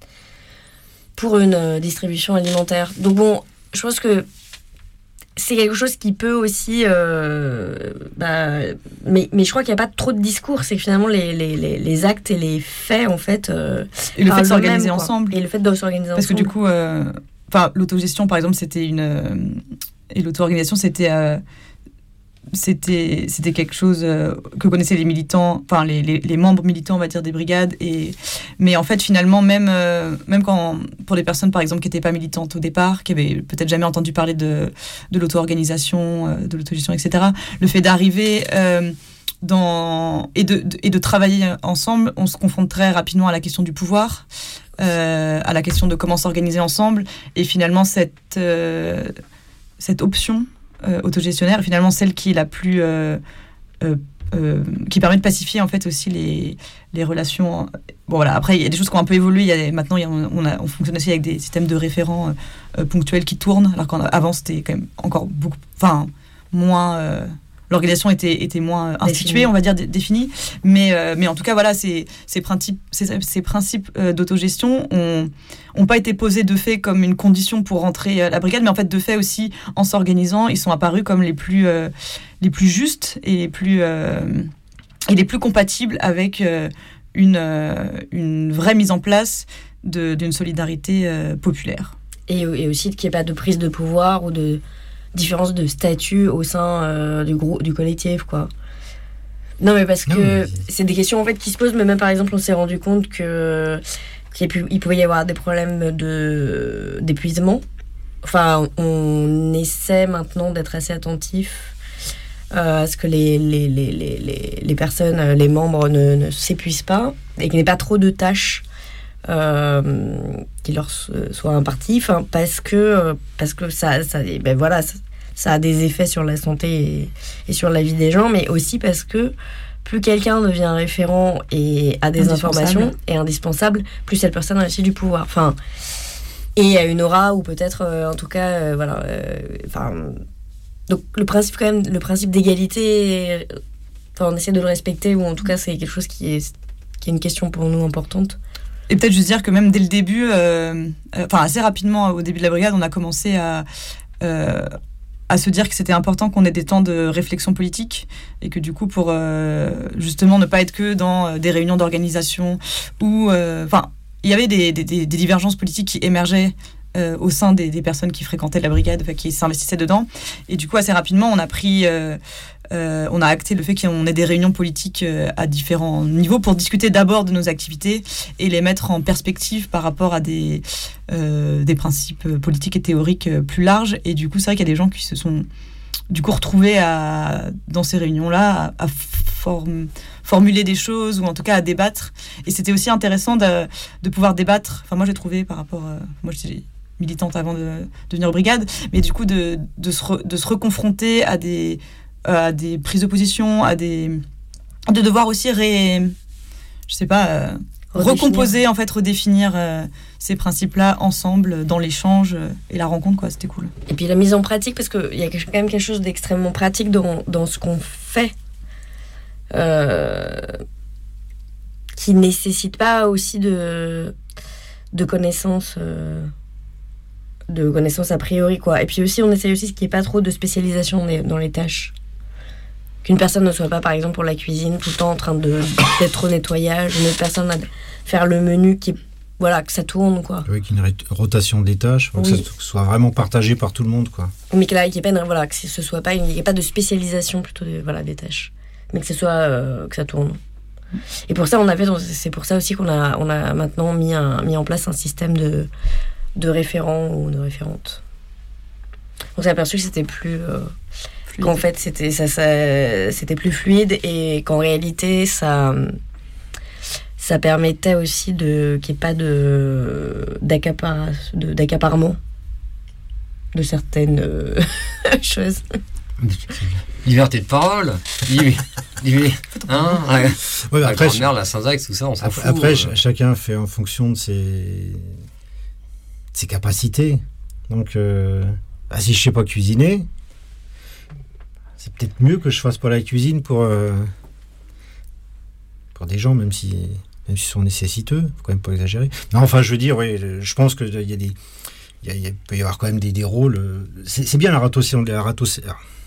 pour une euh, distribution alimentaire. Donc bon, je pense que c'est quelque chose qui peut aussi... Euh, bah, mais, mais je crois qu'il n'y a pas trop de discours. C'est que finalement, les, les, les, les actes et les faits, en fait... Euh, et le fait de s'organiser ensemble. Et le fait de s'organiser Parce ensemble. Parce que du coup, euh, l'autogestion, par exemple, c'était une... Euh, et l'auto-organisation, c'était... Euh, C'était, c'était quelque chose euh, que connaissaient les militants, enfin les, les, les membres militants, on va dire, des brigades. Et, mais en fait, finalement, même, euh, même quand, pour les personnes, par exemple, qui n'étaient pas militantes au départ, qui avaient peut-être jamais entendu parler de, de l'auto-organisation, euh, de l'autogestion, et cetera, le fait d'arriver euh, dans, et, de, de, et de travailler ensemble, on se confronte très rapidement à la question du pouvoir, euh, à la question de comment s'organiser ensemble. Et finalement, cette, euh, cette option Euh, autogestionnaire, finalement celle qui est la plus euh, euh, euh, qui permet de pacifier en fait aussi les, les relations. Bon voilà, après il y a des choses qui ont un peu évolué. Il y a, maintenant il y a, on, a, on fonctionne aussi avec des systèmes de référents euh, ponctuels qui tournent, alors qu'avant c'était quand même encore beaucoup, enfin moins euh, l'organisation était, était moins instituée, on va dire, d- définie. Mais, euh, mais en tout cas, voilà, ces, ces principes, ces, ces principes euh, d'autogestion n'ont pas été posés de fait comme une condition pour rentrer à la brigade, mais en fait, de fait aussi, en s'organisant, ils sont apparus comme les plus, euh, les plus justes et les plus, euh, et les plus compatibles avec euh, une, euh, une vraie mise en place de, d'une solidarité euh, populaire. Et, et aussi qu'il n'y ait pas de prise de pouvoir ou de différence de statut au sein euh, du groupe, du collectif, quoi. Non, mais parce que non, mais... c'est des questions en fait qui se posent, mais même par exemple, on s'est rendu compte que qu'il pu, il pouvait y avoir des problèmes de d'épuisement. Enfin, on essaie maintenant d'être assez attentif euh, à ce que les les, les, les, les les personnes, les membres ne, ne s'épuisent pas et qu'il n'y ait pas trop de tâches Euh, qui leur soit imparti, enfin parce que parce que ça ça ben voilà ça, ça a des effets sur la santé et, et sur la vie des gens, mais aussi parce que plus quelqu'un devient référent et a des informations et indispensable, plus cette personne a aussi du pouvoir, enfin et a une aura ou peut-être euh, en tout cas euh, voilà enfin euh, donc le principe quand même le principe d'égalité, enfin on essaie de le respecter, ou en tout cas c'est quelque chose qui est qui est une question pour nous importante. Et peut-être juste dire que même dès le début, euh, enfin assez rapidement au début de la brigade, on a commencé à, euh, à se dire que c'était important qu'on ait des temps de réflexion politique, et que du coup pour euh, justement ne pas être que dans des réunions d'organisation où, enfin, euh, il y avait des, des, des divergences politiques qui émergeaient euh, au sein des, des personnes qui fréquentaient la brigade, qui s'investissaient dedans. Et du coup assez rapidement, on a pris euh, Euh, on a acté le fait qu'on ait des réunions politiques euh, à différents niveaux pour discuter d'abord de nos activités et les mettre en perspective par rapport à des, euh, des principes politiques et théoriques plus larges. Et du coup, c'est vrai qu'il y a des gens qui se sont du coup retrouvés à, dans ces réunions-là à, à form, formuler des choses, ou en tout cas à débattre. Et c'était aussi intéressant de, de pouvoir débattre. Enfin, moi, j'ai trouvé par rapport... Euh, moi, j'ai militante avant de, de venir aux brigades, mais du coup de, de, se, re, de se reconfronter à des, à des prises de position, à des, de devoir aussi ré, je sais pas, euh, recomposer, en fait, redéfinir euh, ces principes-là ensemble dans l'échange euh, et la rencontre, quoi. C'était cool. Et puis la mise en pratique, parce qu'il y a quand même quelque chose d'extrêmement pratique dans, dans ce qu'on fait, euh, qui nécessite pas aussi de, de connaissances, euh, de connaissances a priori, quoi. Et puis aussi, on essaye aussi qu'il n'y ait pas trop de spécialisation dans les tâches. Qu'une personne ne soit pas, par exemple, pour la cuisine, tout le temps en train de, d'être au nettoyage, une autre personne à faire le menu, qui, voilà, que ça tourne, quoi. Avec une ré- rotation des tâches, faut oui. que ça soit vraiment partagé par tout le monde, quoi. Mais qu'il n'y ait pas, voilà, que ce soit pas, il n'y ait pas de spécialisation plutôt, de, voilà, des tâches, mais que ce soit, euh, que ça tourne. Et pour ça, on avait, c'est pour ça aussi qu'on a, on a maintenant mis, un, mis en place un système de, de référents ou de référentes. On s'est aperçu que c'était plus... Euh, qu'en fait, c'était, ça, ça, c'était plus fluide et qu'en réalité, ça, ça permettait aussi de, qu'il n'y ait pas de, d'accapar, de, d'accaparement de certaines euh, choses. Liberté de parole. Hein, ouais. Ouais, la après, grand-mère, la Saint-Jacques, tout ça, on s'en après, fout. Après, euh. chacun fait en fonction de ses, ses capacités. Donc, euh, bah, si je ne sais pas cuisiner, c'est peut-être mieux que je fasse pas la cuisine pour, euh, pour des gens, même si même s'ils sont nécessiteux. Faut quand même pas exagérer. Non, enfin, je veux dire, oui, je pense que il y a des, il y a, il peut y avoir quand même des, des rôles. C'est, c'est bien la rotation, la rotation,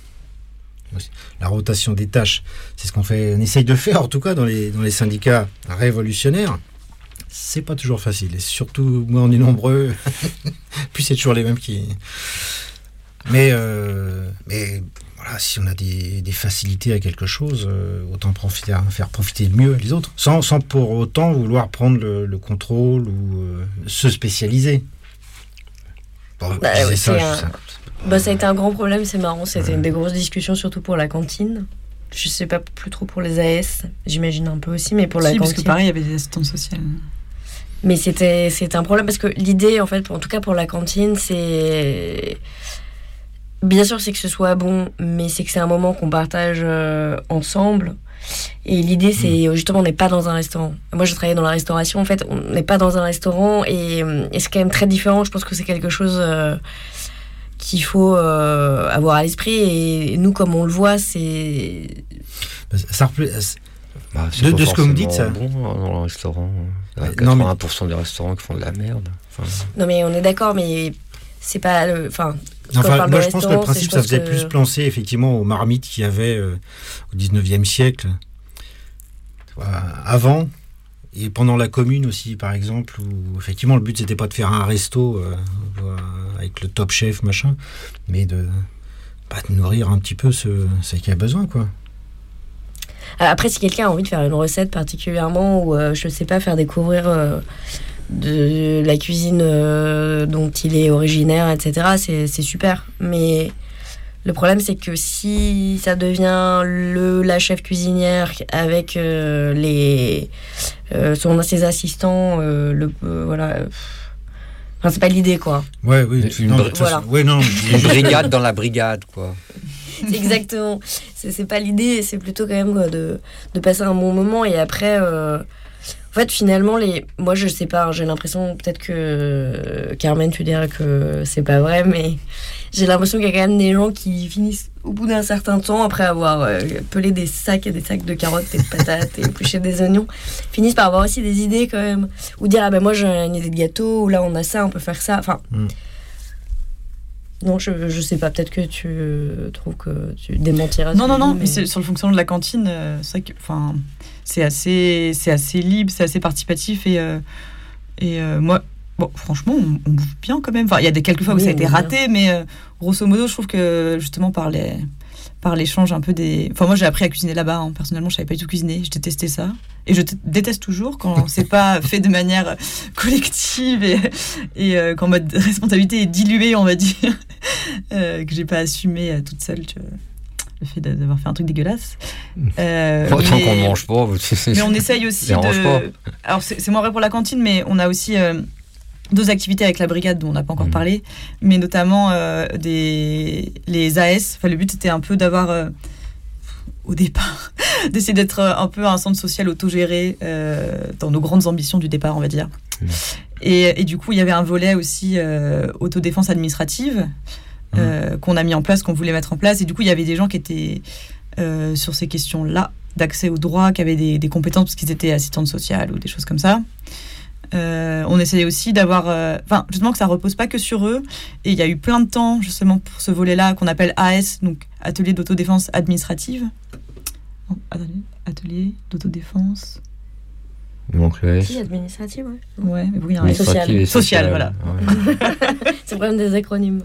la rotation des tâches. C'est ce qu'on fait, on essaye de faire en tout cas dans les dans les syndicats révolutionnaires. C'est pas toujours facile. Et surtout, moins on est nombreux, puis c'est toujours les mêmes qui. Mais euh, mais voilà, si on a des, des facilités à quelque chose, euh, autant profiter, faire profiter le mieux les autres, sans, sans pour autant vouloir prendre le, le contrôle ou euh, se spécialiser. Bon, bah, je ouais, ça, un... ça, bah, ça a été un grand problème, c'est marrant, c'était ouais. une des grosses discussions, surtout pour la cantine. Je sais pas plus trop pour les A S, j'imagine un peu aussi, mais pour la si, cantine. Parce que pareil, il y avait des assistantes sociales. Mais c'était, c'était un problème parce que l'idée, en fait, en tout cas pour la cantine, c'est... Bien sûr, c'est que ce soit bon, mais c'est que c'est un moment qu'on partage euh, ensemble. Et l'idée, c'est mmh. justement, on n'est pas dans un restaurant. Moi, je travaillais dans la restauration, en fait, on n'est pas dans un restaurant et, et c'est quand même très différent. Je pense que c'est quelque chose euh, qu'il faut euh, avoir à l'esprit. Et nous, comme on le voit, c'est... Ça repla... bah, c'est de, de ce que vous me dites, ça. Bon, dans le restaurant, il y a quatre-vingts pour cent des restaurants qui font de la merde. Enfin... Non, mais on est d'accord, mais c'est pas... Le... Enfin, Enfin, moi, je pense que le principe, ça faisait que... plus penser effectivement aux marmites qu'il y avait euh, au dix-neuvième siècle, euh, avant et pendant la Commune aussi, par exemple, où effectivement le but c'était pas de faire un resto euh, avec le top chef machin, mais de, bah, de nourrir un petit peu ceux, ceux qui a besoin, quoi. Après, si quelqu'un a envie de faire une recette particulièrement, ou euh, je sais pas, faire découvrir euh, de la cuisine euh, dont il est originaire, et cetera, c'est, c'est super. Mais le problème, c'est que si ça devient le, la chef cuisinière avec euh, les, euh, son, ses assistants, euh, le, euh, voilà... Enfin, c'est pas l'idée, quoi. Ouais, oui. Une, non, br- voilà. ouais, non, une brigade dans la brigade, quoi. C'est exactement. C'est, c'est pas l'idée, c'est plutôt quand même quoi, de, de passer un bon moment. Et après, euh, en fait, finalement, les... moi, je sais pas, j'ai l'impression, peut-être que euh, Carmen, tu diras que c'est pas vrai, mais j'ai l'impression qu'il y a quand même des gens qui finissent, au bout d'un certain temps, après avoir euh, pelé des sacs et des sacs de carottes et de patates et épluché des oignons, finissent par avoir aussi des idées quand même. Ou dire, ah ben moi, j'ai une idée de gâteau, ou là, on a ça, on peut faire ça. Enfin. Mm. Non, je, je sais pas, peut-être que tu euh, trouves que tu démentiras. Non, non, non, mais, mais c'est, sur le fonctionnement de la cantine, euh, c'est vrai que, enfin, c'est assez, c'est assez libre, c'est assez participatif et, euh, et euh, moi, bon, franchement, on, on bouffe bien quand même. Enfin, il y a des quelques fois où oui, ça a été raté, bien. mais euh, grosso modo, je trouve que justement par les, par l'échange un peu des... Enfin, moi, j'ai appris à cuisiner là-bas, hein. Personnellement, je savais pas du tout cuisiner, je détestais ça. Et je t- déteste toujours quand c'est pas fait de manière collective et, et euh, quand ma responsabilité est diluée, on va dire, euh, que j'ai pas assumé euh, toute seule, tu vois, le fait d'avoir fait un truc dégueulasse. Euh, Autant mais, qu'on ne mange pas. Mais on essaye aussi de... Alors, c'est, c'est moins vrai pour la cantine, mais on a aussi... Euh, d'autres activités avec la brigade dont on n'a pas encore mmh. parlé, mais notamment euh, des, les A S. Enfin, le but était un peu d'avoir, euh, au départ, d'essayer d'être un peu un centre social autogéré euh, dans nos grandes ambitions du départ, on va dire. Mmh. Et, et du coup, il y avait un volet aussi euh, autodéfense administrative euh, mmh. qu'on a mis en place, qu'on voulait mettre en place. Et du coup, il y avait des gens qui étaient euh, sur ces questions-là, d'accès au droit, qui avaient des, des compétences parce qu'ils étaient assistantes sociales ou des choses comme ça. Euh, on essayait aussi d'avoir... Enfin, euh, justement, que ça ne repose pas que sur eux. Et il y a eu plein de temps, justement, pour ce volet-là, qu'on appelle A S, donc Atelier d'autodéfense administrative. Non, atelier, atelier d'autodéfense... Donc le S. Si, administrative, ouais. Ouais, mais oui, un social. Social, social, voilà. Ouais. C'est vraiment des acronymes.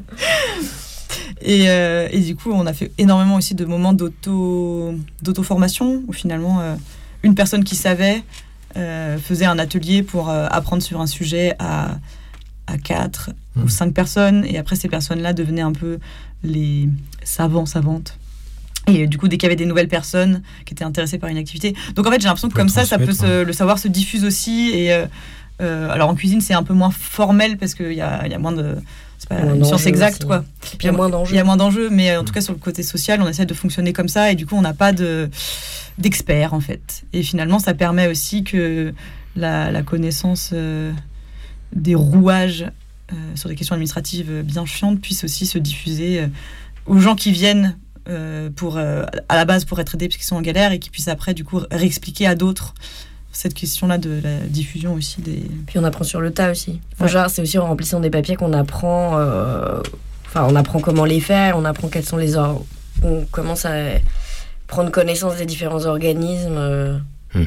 Et, euh, et du coup, on a fait énormément aussi de moments d'auto, d'auto-formation, où finalement, euh, une personne qui savait... Euh, faisait un atelier pour euh, apprendre sur un sujet à, à quatre mmh. ou cinq personnes, et après ces personnes-là devenaient un peu les savants, savantes. Et euh, du coup, dès qu'il y avait des nouvelles personnes qui étaient intéressées par une activité. Donc en fait, j'ai l'impression que comme ça, ça peut se, le savoir se diffuse aussi. Et euh, euh, alors en cuisine, c'est un peu moins formel parce qu'il y a, y a moins de... C'est pas une science exacte, aussi. Quoi. Il y a moins d'enjeux. Il y a moins d'enjeux, mais en tout cas, sur le côté social, on essaie de fonctionner comme ça, et du coup, on n'a pas de... d'experts en fait, et finalement ça permet aussi que la, la connaissance euh, des rouages euh, sur des questions administratives bien chiantes puisse aussi se diffuser euh, aux gens qui viennent euh, pour, euh, à la base pour être aidés parce qu'ils sont en galère, et qui puissent après du coup réexpliquer à d'autres cette question-là de la diffusion aussi des... Puis on apprend sur le tas aussi. Enfin, ouais. Genre, c'est aussi en remplissant des papiers qu'on apprend euh... enfin on apprend comment les faire, on apprend quels sont les or... on commence à prendre connaissance des différents organismes euh, mmh.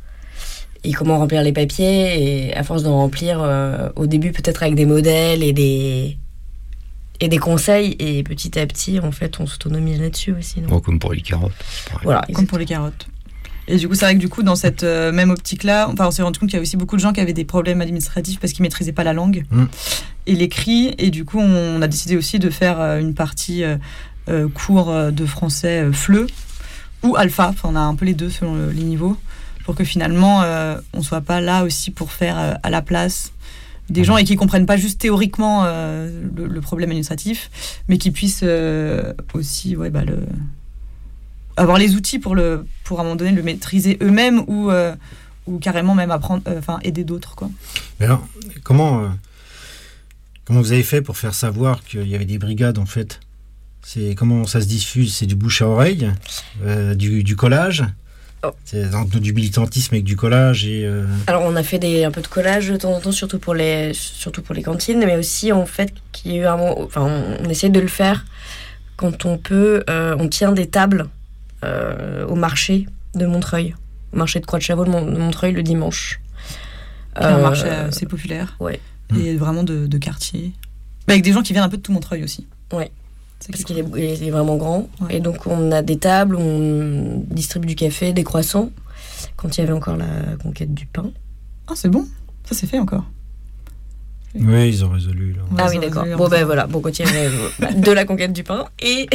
et comment remplir les papiers, et à force d'en remplir euh, au début peut-être avec des modèles et des et des conseils, et petit à petit en fait on s'autonomise là-dessus aussi. Oh, comme pour les carottes. Voilà, exactement. Comme pour les carottes. Et du coup, c'est vrai que du coup, dans cette euh, même optique-là, enfin, on s'est rendu compte qu'il y avait aussi beaucoup de gens qui avaient des problèmes administratifs parce qu'ils ne maîtrisaient pas la langue mmh. et l'écrit. Et du coup, on a décidé aussi de faire euh, une partie euh, euh, cours de français euh, F L E ou Alpha. Enfin, on a un peu les deux selon le, les niveaux, pour que finalement, euh, on ne soit pas là aussi pour faire euh, à la place des gens, et qui ne comprennent pas juste théoriquement euh, le, le problème administratif, mais qui puissent euh, aussi... Ouais, bah, le... avoir les outils pour, le, pour à un moment donné le maîtriser eux-mêmes, ou, euh, ou carrément même apprendre, euh, enfin, aider d'autres, quoi. Mais alors, comment, euh, comment vous avez fait pour faire savoir qu'il y avait des brigades, en fait ? C'est, comment ça se diffuse ? C'est du bouche à oreille, euh, du, du collage ? Oh. C'est du militantisme avec du collage et euh... Alors on a fait des, un peu de collage de temps en temps, surtout pour les, surtout pour les cantines, mais aussi en fait qu'il y a eu un moment, enfin on, on essaie de le faire quand on peut, euh, on tient des tables Euh, au marché de Montreuil, au marché de Croix-de-Chavaux de, Mon- de Montreuil le dimanche. C'est euh, un marché assez populaire, ouais. Et mmh. vraiment de, de quartier. Mais avec des gens qui viennent un peu de tout Montreuil aussi. Ouais. C'est parce qu'il est, il est vraiment grand. Ouais. Et donc on a des tables, on distribue du café, des croissants, quand il y avait encore la conquête du pain. Ah, c'est bon, ça c'est fait encore. Oui, ils ont résolu. Là. Ah oui, d'accord. Bon, ben voilà, bon, quand il y avait bah, de la conquête du pain et...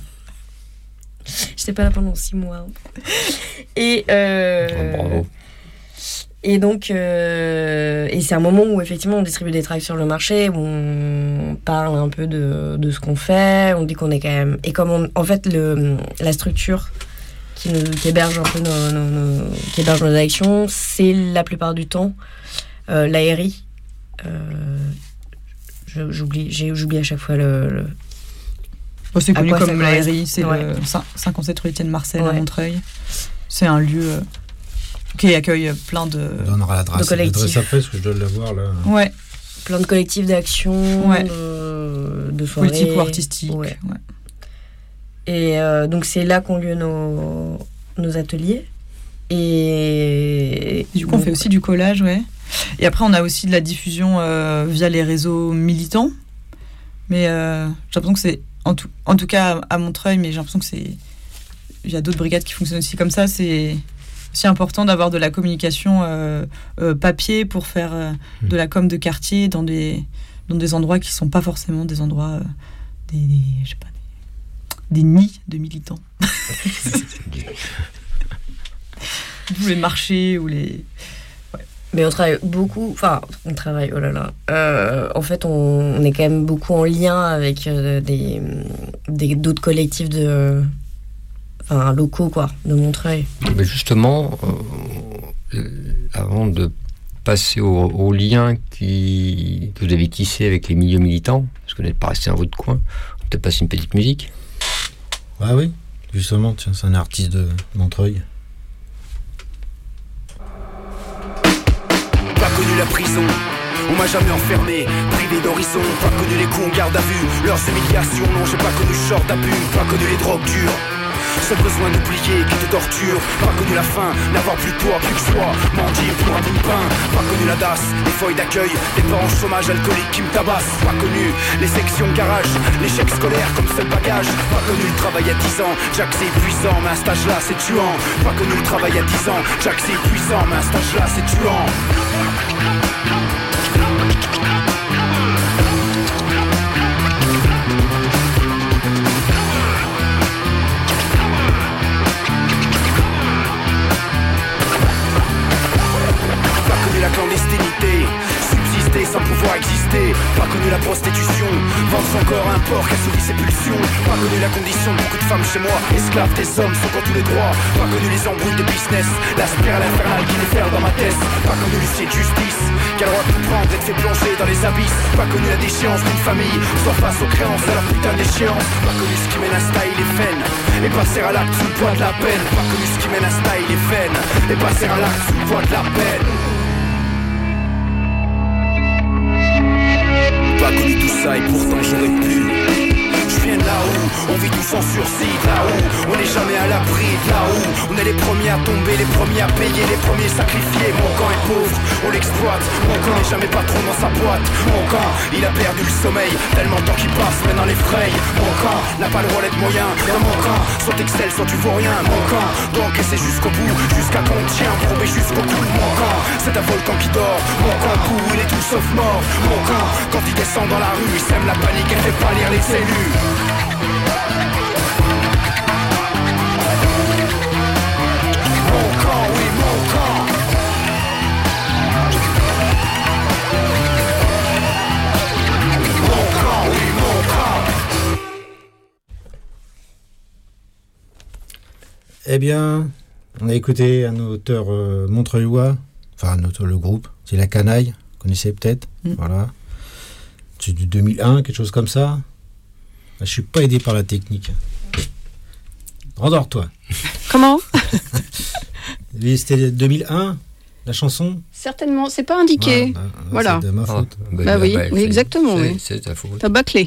J'étais pas là pendant six mois. Et, euh, oh, bravo. Et donc, euh, et c'est un moment où effectivement on distribue des tracts sur le marché, où on parle un peu de, de ce qu'on fait, on dit qu'on est quand même... Et comme on, en fait, le, la structure qui, nous, qui héberge un peu nos, nos, nos, qui héberge nos actions, c'est la plupart du temps euh, l'A R I. Euh, je, j'oublie, j'ai, j'oublie à chaque fois le... le Bon, c'est connu comme l'A R I, c'est ouais. le cinquante-sept rue Étienne Marcel ouais. à Montreuil. C'est un lieu euh, qui accueille plein de, de collectifs. Après, parce que je dois l'avoir là. Ouais. Plein de collectifs d'action, ouais. de, de soirées. Politiques ou artistiques. Ouais. Ouais. Et euh, donc c'est là qu'ont lieu nos, nos ateliers. Et, Et du coup, donc, on fait aussi du collage, ouais. Et après, on a aussi de la diffusion euh, via les réseaux militants. Mais euh, j'ai l'impression que c'est En tout, en tout cas à Montreuil, mais j'ai l'impression que c'est... Il y a d'autres brigades qui fonctionnent aussi comme ça. C'est aussi important d'avoir de la communication euh, euh, papier pour faire euh, mmh. de la com de quartier dans des, dans des endroits qui ne sont pas forcément des endroits... Euh, des, des, je sais pas, des, des nids de militants. D'où les marchés ou les... Ouais. Mais on travaille beaucoup, enfin, on travaille, oh là là. Euh, en fait, on, on est quand même beaucoup en lien avec euh, des, des, d'autres collectifs de, enfin, locaux, quoi, de Montreuil. Mais justement, euh, avant de passer au, au lien qui, que vous avez tissé avec les milieux militants, parce que vous n'êtes pas resté dans votre coin, on peut passer une petite musique. Ah oui, justement, tiens, c'est un artiste de Montreuil. Pas connu la prison, on m'a jamais enfermé, privé d'horizon, pas connu les coups en garde à vue, leurs humiliations, non j'ai pas connu le short à but, pas connu les drogues dures. Ce besoin d'oublier qui te torture, pas connu la faim, n'avoir plus de toi, plus que soi, mendier pour un bout de pain, pas connu la dasse, les feuilles d'accueil, les parents chômage alcoolique qui me tabassent, pas connu les sections garage, l'échec scolaire comme seul bagage, pas connu le travail à dix ans, Jack c'est épuisant, mais un stage là c'est tuant, pas connu le travail à dix ans, Jack c'est épuisant, mais un stage là c'est tuant. La clandestinité, subsister sans pouvoir exister, pas connu la prostitution, vendre son corps à un porc qui assouvit ses pulsions, pas connu la condition de beaucoup de femmes chez moi, esclaves des hommes sans tous les droits, pas connu les embrouilles de business, la spirale infernale qui déferle dans ma tête, pas connu l'huissier de justice, qui a le droit de tout prendre et de fait plonger dans les abysses, pas connu la déchéance d'une famille, soit face aux créances à leur putain d'échéance, pas connu ce qui mène à style les veines, et passer à l'acte sous le poids de la peine, pas connu ce qui mène à style les veines, et passer à l'acte sous le poids de la peine. Pas connu tout ça et pourtant j'aurais pu. Je viens de là-haut, on vit tous en sursis, là-haut, on n'est jamais à l'abri, là-haut, on est les premiers à tomber, les premiers à payer, les premiers sacrifiés. Mon camp est pauvre, on l'exploite, mon camp n'est jamais patron dans sa boîte. Mon camp, il a perdu le sommeil, tellement de temps qu'il passe maintenant les fraye. Mon camp n'a pas le droit d'être moyen, dans mon camp, soit t'excelles, soit tu vaux rien. Mon camp, donc c'est jusqu'au bout, jusqu'à qu'on tient, probé jusqu'au cou. Mon camp, c'est un volcan qui dort, mon camp bout, il est tout sauf mort. Mon camp, quand il descend dans la rue, il sème la panique et fait pâlir les élus. Mon camp, oui, mon camp. Mon camp, oui, mon camp. Eh bien, on a écouté un auteur euh, montreuillois, enfin un auteur, le groupe, c'est La Canaille, vous connaissez peut-être, mm. Voilà. C'est du deux mille un, quelque chose comme ça. Je suis pas aidé par la technique. Rendors-toi. Comment? C'était deux mille un, la chanson? Certainement, c'est pas indiqué. Ah, bah, voilà. C'est de ma faute. Ah, bah, bah oui, bah, oui exactement. C'est, oui. c'est ta faute. T'as bâclé.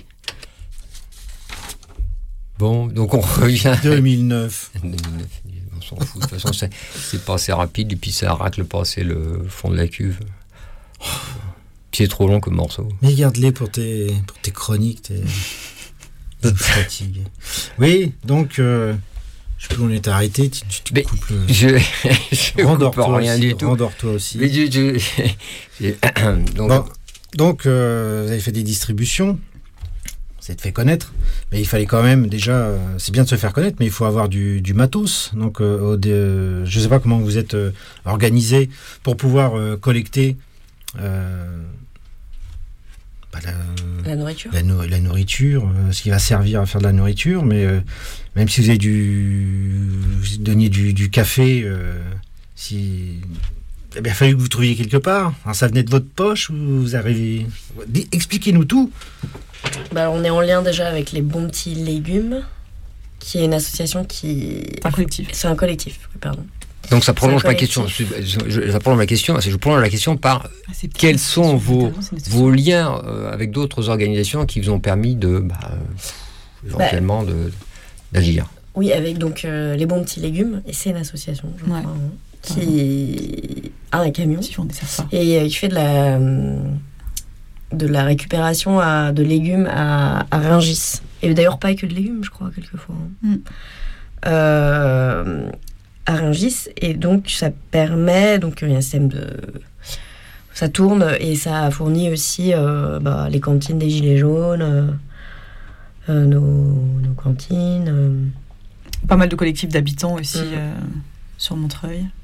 Bon, donc on revient. deux mille neuf. deux mille neuf, on s'en fout. De toute façon, c'est, c'est passé rapide et puis ça racle passer le fond de la cuve. Oh. Puis c'est trop long comme morceau. Mais garde-les pour tes, pour tes chroniques. Tes... Je me fatigue. Oui, donc, euh, je sais plus où on est arrêté. Tu, tu te coupes le... Je, je rendors-toi rien aussi, du tout. Rendors-toi aussi. Mais je, je, je, donc, bon, donc euh, vous avez fait des distributions. Vous êtes fait connaître. Mais il fallait quand même, déjà, euh, c'est bien de se faire connaître, mais il faut avoir du, du matos. Donc, euh, au dé, euh, je ne sais pas comment vous êtes euh, organisé pour pouvoir euh, collecter... Euh, La, la nourriture. La, no- la nourriture, euh, ce qui va servir à faire de la nourriture, mais euh, même si vous avez du, vous donniez du, du café, euh, si, eh bien, il a fallu que vous trouviez quelque part. Alors, ça venait de votre poche ou vous arrivez. Expliquez-nous tout. Bah, on est en lien déjà avec les bons petits légumes, qui est une association qui. Un collectif. C'est un collectif, pardon. Donc ça prolonge ma question. Je, je, ça prolonge ma question. Je prolonge la question par ah, quels sont vos, vos liens euh, avec d'autres organisations qui vous ont permis de bah, euh, éventuellement bah, de, d'agir. Oui, avec donc euh, les bons petits légumes, et c'est une association, je ouais. crois, hein, qui a un camion et euh, qui fait de la de la récupération à, de légumes à, à Rungis. Et d'ailleurs pas que de légumes, je crois quelquefois. Hein. Mm. Euh, à Rungis, et donc ça permet, donc il y a un système de... Ça tourne, et ça fournit aussi euh, bah, les cantines des Gilets jaunes, euh, euh, nos, nos cantines. Euh. Pas mal de collectifs d'habitants aussi mmh. euh, sur Montreuil.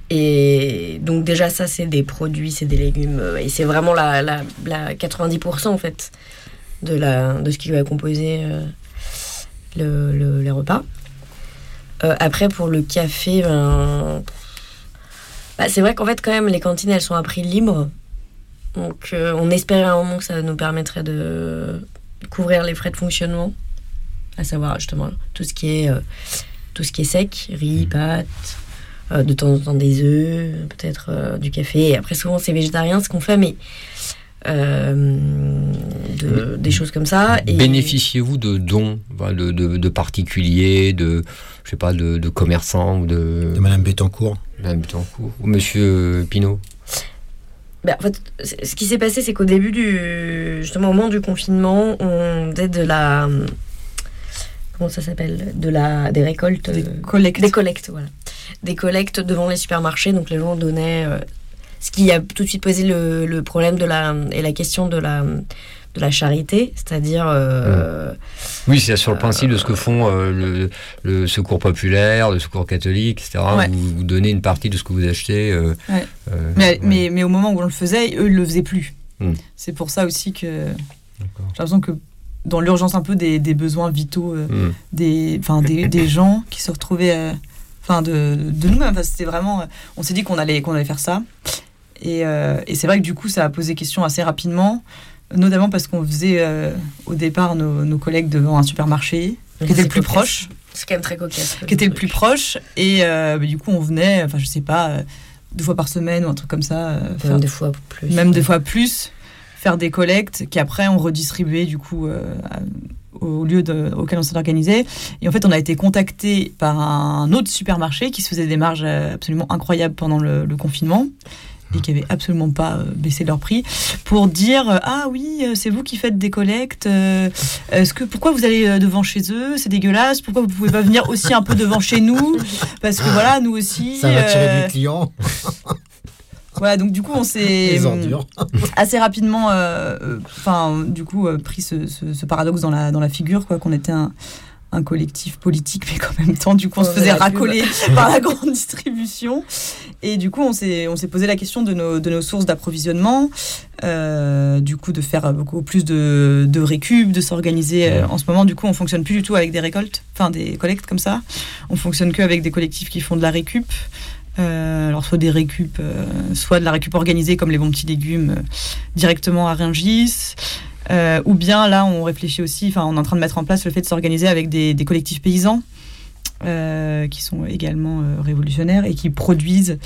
Et donc déjà ça c'est des produits, c'est des légumes euh, et c'est vraiment la, la, la quatre-vingt-dix pour cent en fait de, la, de ce qui va composer euh, le, le, les repas. Euh, après pour le café, ben, bah, c'est vrai qu'en fait quand même les cantines elles sont à prix libre. Donc euh, on espérait à un moment que ça nous permettrait de couvrir les frais de fonctionnement, à savoir justement tout ce qui est, euh, tout ce qui est sec, riz, pâtes, euh, de temps en temps des œufs, peut-être euh, du café. Et après souvent c'est végétarien ce qu'on fait, mais euh, de, des choses comme ça. Et... Bénéficiez-vous de dons de, de, de particuliers, de, je sais pas, de, de commerçants ou de... De Madame Bettencourt. Madame Bettencourt ou Monsieur Pinault. Ben, en fait, ce qui s'est passé, c'est qu'au début du, justement au moment du confinement, on faisait de la, comment ça s'appelle, de la, des récoltes, des collectes, des collectes, voilà, des collectes devant les supermarchés. Donc les gens donnaient, euh, ce qui a tout de suite posé le, le problème de la et la question de la de la charité, c'est-à-dire. Euh, mmh. Oui, c'est sur le principe euh, de ce que font euh, le, le secours populaire, le secours catholique, et cetera. Ouais. Vous, vous donnez une partie de ce que vous achetez. Euh, ouais. euh, mais, ouais. mais, mais au moment où on le faisait, eux, ils ne le faisaient plus. Mmh. C'est pour ça aussi que D'accord. j'ai l'impression que dans l'urgence un peu des, des besoins vitaux euh, mmh. des, des, des gens qui se retrouvaient, enfin euh, de, de nous-mêmes, c'était vraiment, euh, on s'est dit qu'on allait, qu'on allait faire ça. Et, euh, et c'est vrai que du coup, ça a posé question assez rapidement. Notamment parce qu'on faisait euh, au départ nos, nos collègues devant un supermarché qui était le plus cocasse. proche. C'est quand même très cocasse. Qui était le plus proche. Et euh, bah, du coup, on venait, enfin, je sais pas, euh, deux fois par semaine ou un truc comme ça. Euh, même faire, des fois plus. Même ouais. des fois plus. Faire des collectes qui après on redistribuait du coup euh, au lieu de, auquel on s'est organisé. Et en fait, on a été contacté par un autre supermarché qui se faisait des marges absolument incroyables pendant le, le confinement. Et qui n'avaient absolument pas baissé leur prix, pour dire « Ah oui, c'est vous qui faites des collectes, est-ce que, pourquoi vous allez devant chez eux, c'est dégueulasse, pourquoi vous ne pouvez pas venir aussi un peu devant chez nous, parce que voilà, nous aussi... » Ça va attirer euh... des clients. Voilà, donc du coup, on s'est Les ordures. assez rapidement euh, euh, du coup, euh, pris ce, ce, ce paradoxe dans la, dans la figure, quoi, qu'on était un... un collectif politique, mais qu'en même temps, du coup, on se faisait racoler par la grande distribution. Et du coup, on s'est, on s'est posé la question de nos, de nos sources d'approvisionnement, euh, du coup, de faire beaucoup plus de, de récup, de s'organiser. Euh, en ce moment, du coup, on ne fonctionne plus du tout avec des récoltes, enfin des collectes comme ça. On fonctionne qu'avec des collectifs qui font de la récup. Euh, alors, soit des récup, euh, soit de la récup organisée, comme les bons petits légumes, euh, directement à Rungis. Euh, ou bien là on réfléchit aussi, enfin on est en train de mettre en place le fait de s'organiser avec des, des collectifs paysans euh, qui sont également euh, révolutionnaires et qui produisent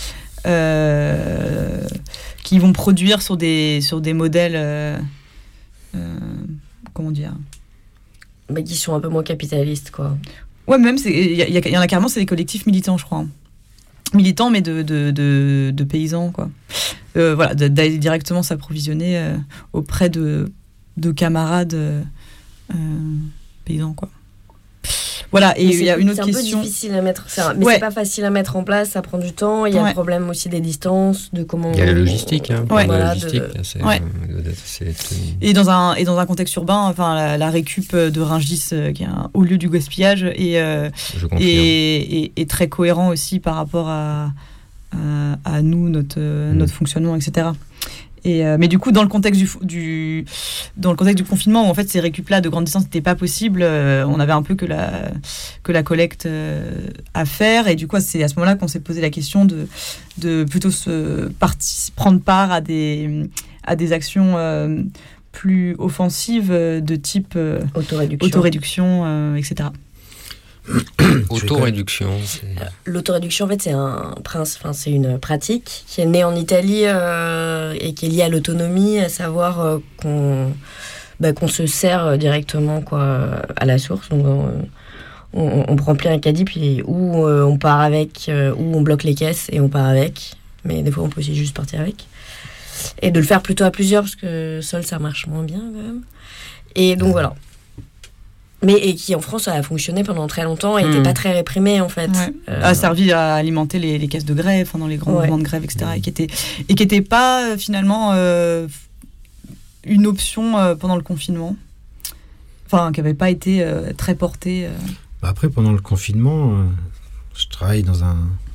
euh, qui vont produire sur des, sur des modèles euh, euh, comment dire mais qui sont un peu moins capitalistes quoi. Ouais, même il y, y, y en a carrément, c'est des collectifs militants je crois, militants mais de, de, de, de paysans quoi. Euh, voilà, d'aller directement s'approvisionner euh, auprès de de camarades euh, euh, paysans quoi. Voilà, et il y a une autre question. C'est un peu difficile à mettre, c'est un, mais ouais. c'est pas facile à mettre en place, ça prend du temps. Il y a ouais. le problème aussi des distances, de comment. Il y a la logistique, hein. Ouais. La voilà, logistique, de... c'est, ouais. euh, c'est, c'est... Et dans un et dans un contexte urbain, enfin la, la récup de Rungis, euh, qui est un haut lieu du gaspillage, et euh, et, et, et très cohérent aussi par rapport à à, à nous, notre mmh. notre fonctionnement, et cetera. Et euh, mais du coup, dans le contexte du, du dans le contexte du confinement, où en fait ces récup-là de grande distance n'étaient pas possibles, euh, on avait un peu que la que la collecte euh, à faire. Et du coup, c'est à ce moment-là qu'on s'est posé la question de de plutôt se partie, prendre part à des à des actions euh, plus offensives de type euh, autoréduction, autoréduction euh, et cetera. Autoréduction. C'est... L'autoréduction, en fait, c'est un prince, enfin, c'est une pratique qui est née en Italie euh, et qui est liée à l'autonomie, à savoir euh, qu'on, bah, qu'on se sert directement quoi, à la source. Donc, on, on, on remplit un caddie, puis ou euh, on part avec, euh, ou on bloque les caisses et on part avec. Mais des fois, on peut aussi juste partir avec. Et de le faire plutôt à plusieurs, parce que seul, ça marche moins bien quand même. Et donc, voilà. Mais et qui en France a fonctionné pendant très longtemps et n'était mmh. pas très réprimé en fait. Ouais. Euh, a servi à alimenter les, les caisses de grève, pendant les grands ouais. mouvements de grève, et cetera. Et qui était et qui n'était pas finalement euh, une option euh, pendant le confinement. Enfin, qui n'avait pas été euh, très portée. Euh. Après, pendant le confinement, euh, je travaille dans un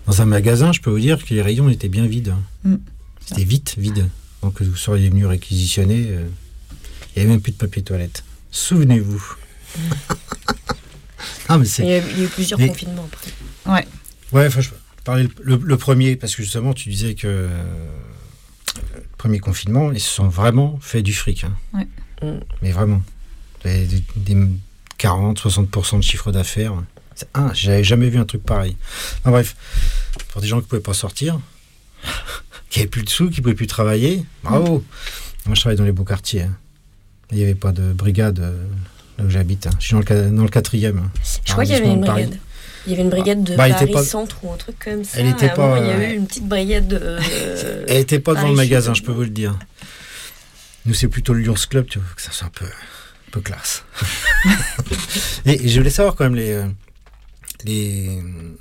Dans un magasin, je peux vous dire que les rayons étaient bien vides. Mm. C'était vite vide. Donc vous seriez venu réquisitionner. Euh, il n'y avait même plus de papier toilette. Souvenez-vous. ah, mais c'est... Il, y a, il y a eu plusieurs mais... confinements après. Ouais. Ouais, enfin, je parlais le, le, le premier, parce que justement, tu disais que euh, le premier confinement, ils se sont vraiment fait du fric. Hein. Ouais. Mm. Mais vraiment. Des, des, des quarante à soixante pour cent de chiffre d'affaires. C'est, ah, j'avais jamais vu un truc pareil. Enfin, bref, pour des gens qui ne pouvaient pas sortir, qui n'avaient plus de sous, qui ne pouvaient plus travailler, bravo. Mm. Moi, je travaille dans les beaux quartiers. Hein. Il n'y avait pas de brigade euh, là où j'habite. Hein. Je suis dans le, dans le quatrième. Je crois qu'il y avait une brigade. Il y avait une brigade de bah, Paris pas... Centre ou un truc comme ça. Elle était pas. Moment, il y a eu une petite brigade. De, euh, Elle n'était pas devant le magasin, je peux vous le dire. Nous, c'est plutôt le Lions Club, tu vois, que ça soit un peu, un peu classe. et, et je voulais savoir quand même les, les,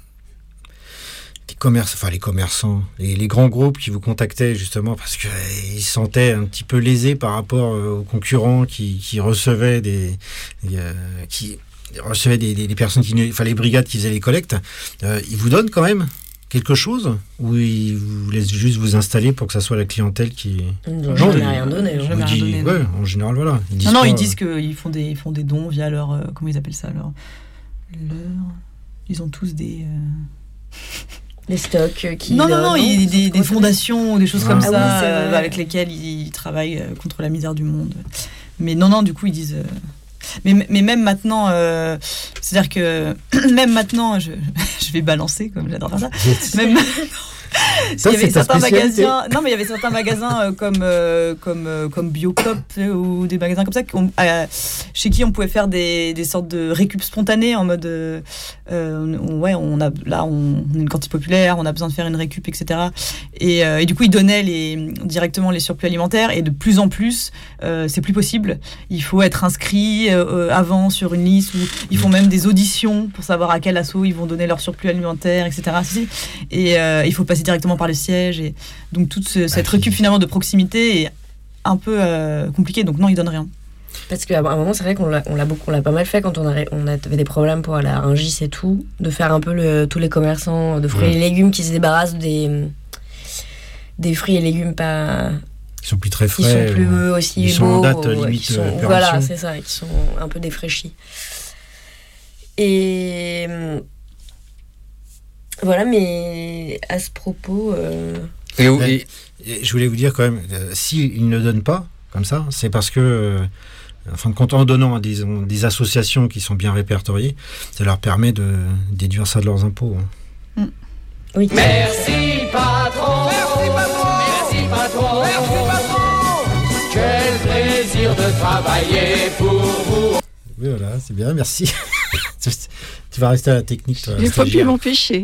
les commerces, enfin les commerçants, les, les grands groupes qui vous contactaient justement parce qu'ils euh, se sentaient un petit peu lésés par rapport euh, aux concurrents qui, qui recevaient des, des euh, qui recevaient des, des, des personnes qui, enfin les brigades qui faisaient les collectes. Euh, ils vous donnent quand même quelque chose ou ils vous laissent juste vous installer pour que ça soit la clientèle qui... Non, je n'ai rien donné. Je vous dis, donné, ouais, en général, voilà. Ils non, non, pas, ils disent qu'ils font des, ils font des dons via leur... Euh, comment ils appellent ça leur, leur, ils ont tous des... Euh... Des stocks qui... Non, non, non, il y a des, des fondations ou des choses ah, comme ah, ça oui, euh, avec lesquelles ils travaillent contre la misère du monde. Mais non, non, du coup, ils disent... Euh... Mais, mais même maintenant, euh, c'est-à-dire que même maintenant, je, je vais balancer comme j'adore faire ça. Même ça, il y avait certains magasins, non mais il y avait certains magasins euh, comme euh, comme euh, comme Biocop euh, ou des magasins comme ça qui ont, euh, chez qui on pouvait faire des, des sortes de récup spontanées en mode euh, euh, on, ouais on a là on, on est une cantine populaire, on a besoin de faire une récup et cetera. Et, euh, et du coup ils donnaient les directement les surplus alimentaires et de plus en plus euh, c'est plus possible. Il faut être inscrit euh, avant sur une liste où ils font même des auditions pour savoir à quel assaut ils vont donner leur surplus alimentaire et cetera. Et euh, il faut passer directement par le siège et donc toute ce, cette récup finalement de proximité est un peu euh, compliquée, donc non, ils donnent rien. Parce qu'à un moment, c'est vrai qu'on l'a, on l'a, beaucoup, on l'a pas mal fait quand on, a, on avait des problèmes pour aller à Rungis et tout, de faire un peu le, tous les commerçants de fruits ouais. et légumes qui se débarrassent des, des fruits et légumes pas... Qui sont plus très frais. Qui sont plus eux aussi ils beaux. Ils sont en date ouais, limite sont, voilà, c'est ça, qui sont un peu défraîchis. Et... Voilà, mais à ce propos... Euh... Et, et, et, je voulais vous dire quand même, euh, s'ils ne donnent pas, comme ça, c'est parce que, euh, en fin de compte, en donnant à des, des associations qui sont bien répertoriées, ça leur permet de déduire ça de leurs impôts. Hein. Mm. Oui. Merci patron. Merci patron. Merci patron. Merci patron. Quel plaisir de travailler pour vous. Oui, voilà, c'est bien, merci. Tu vas rester à la technique, toi. Il ne faut plus m'empêcher.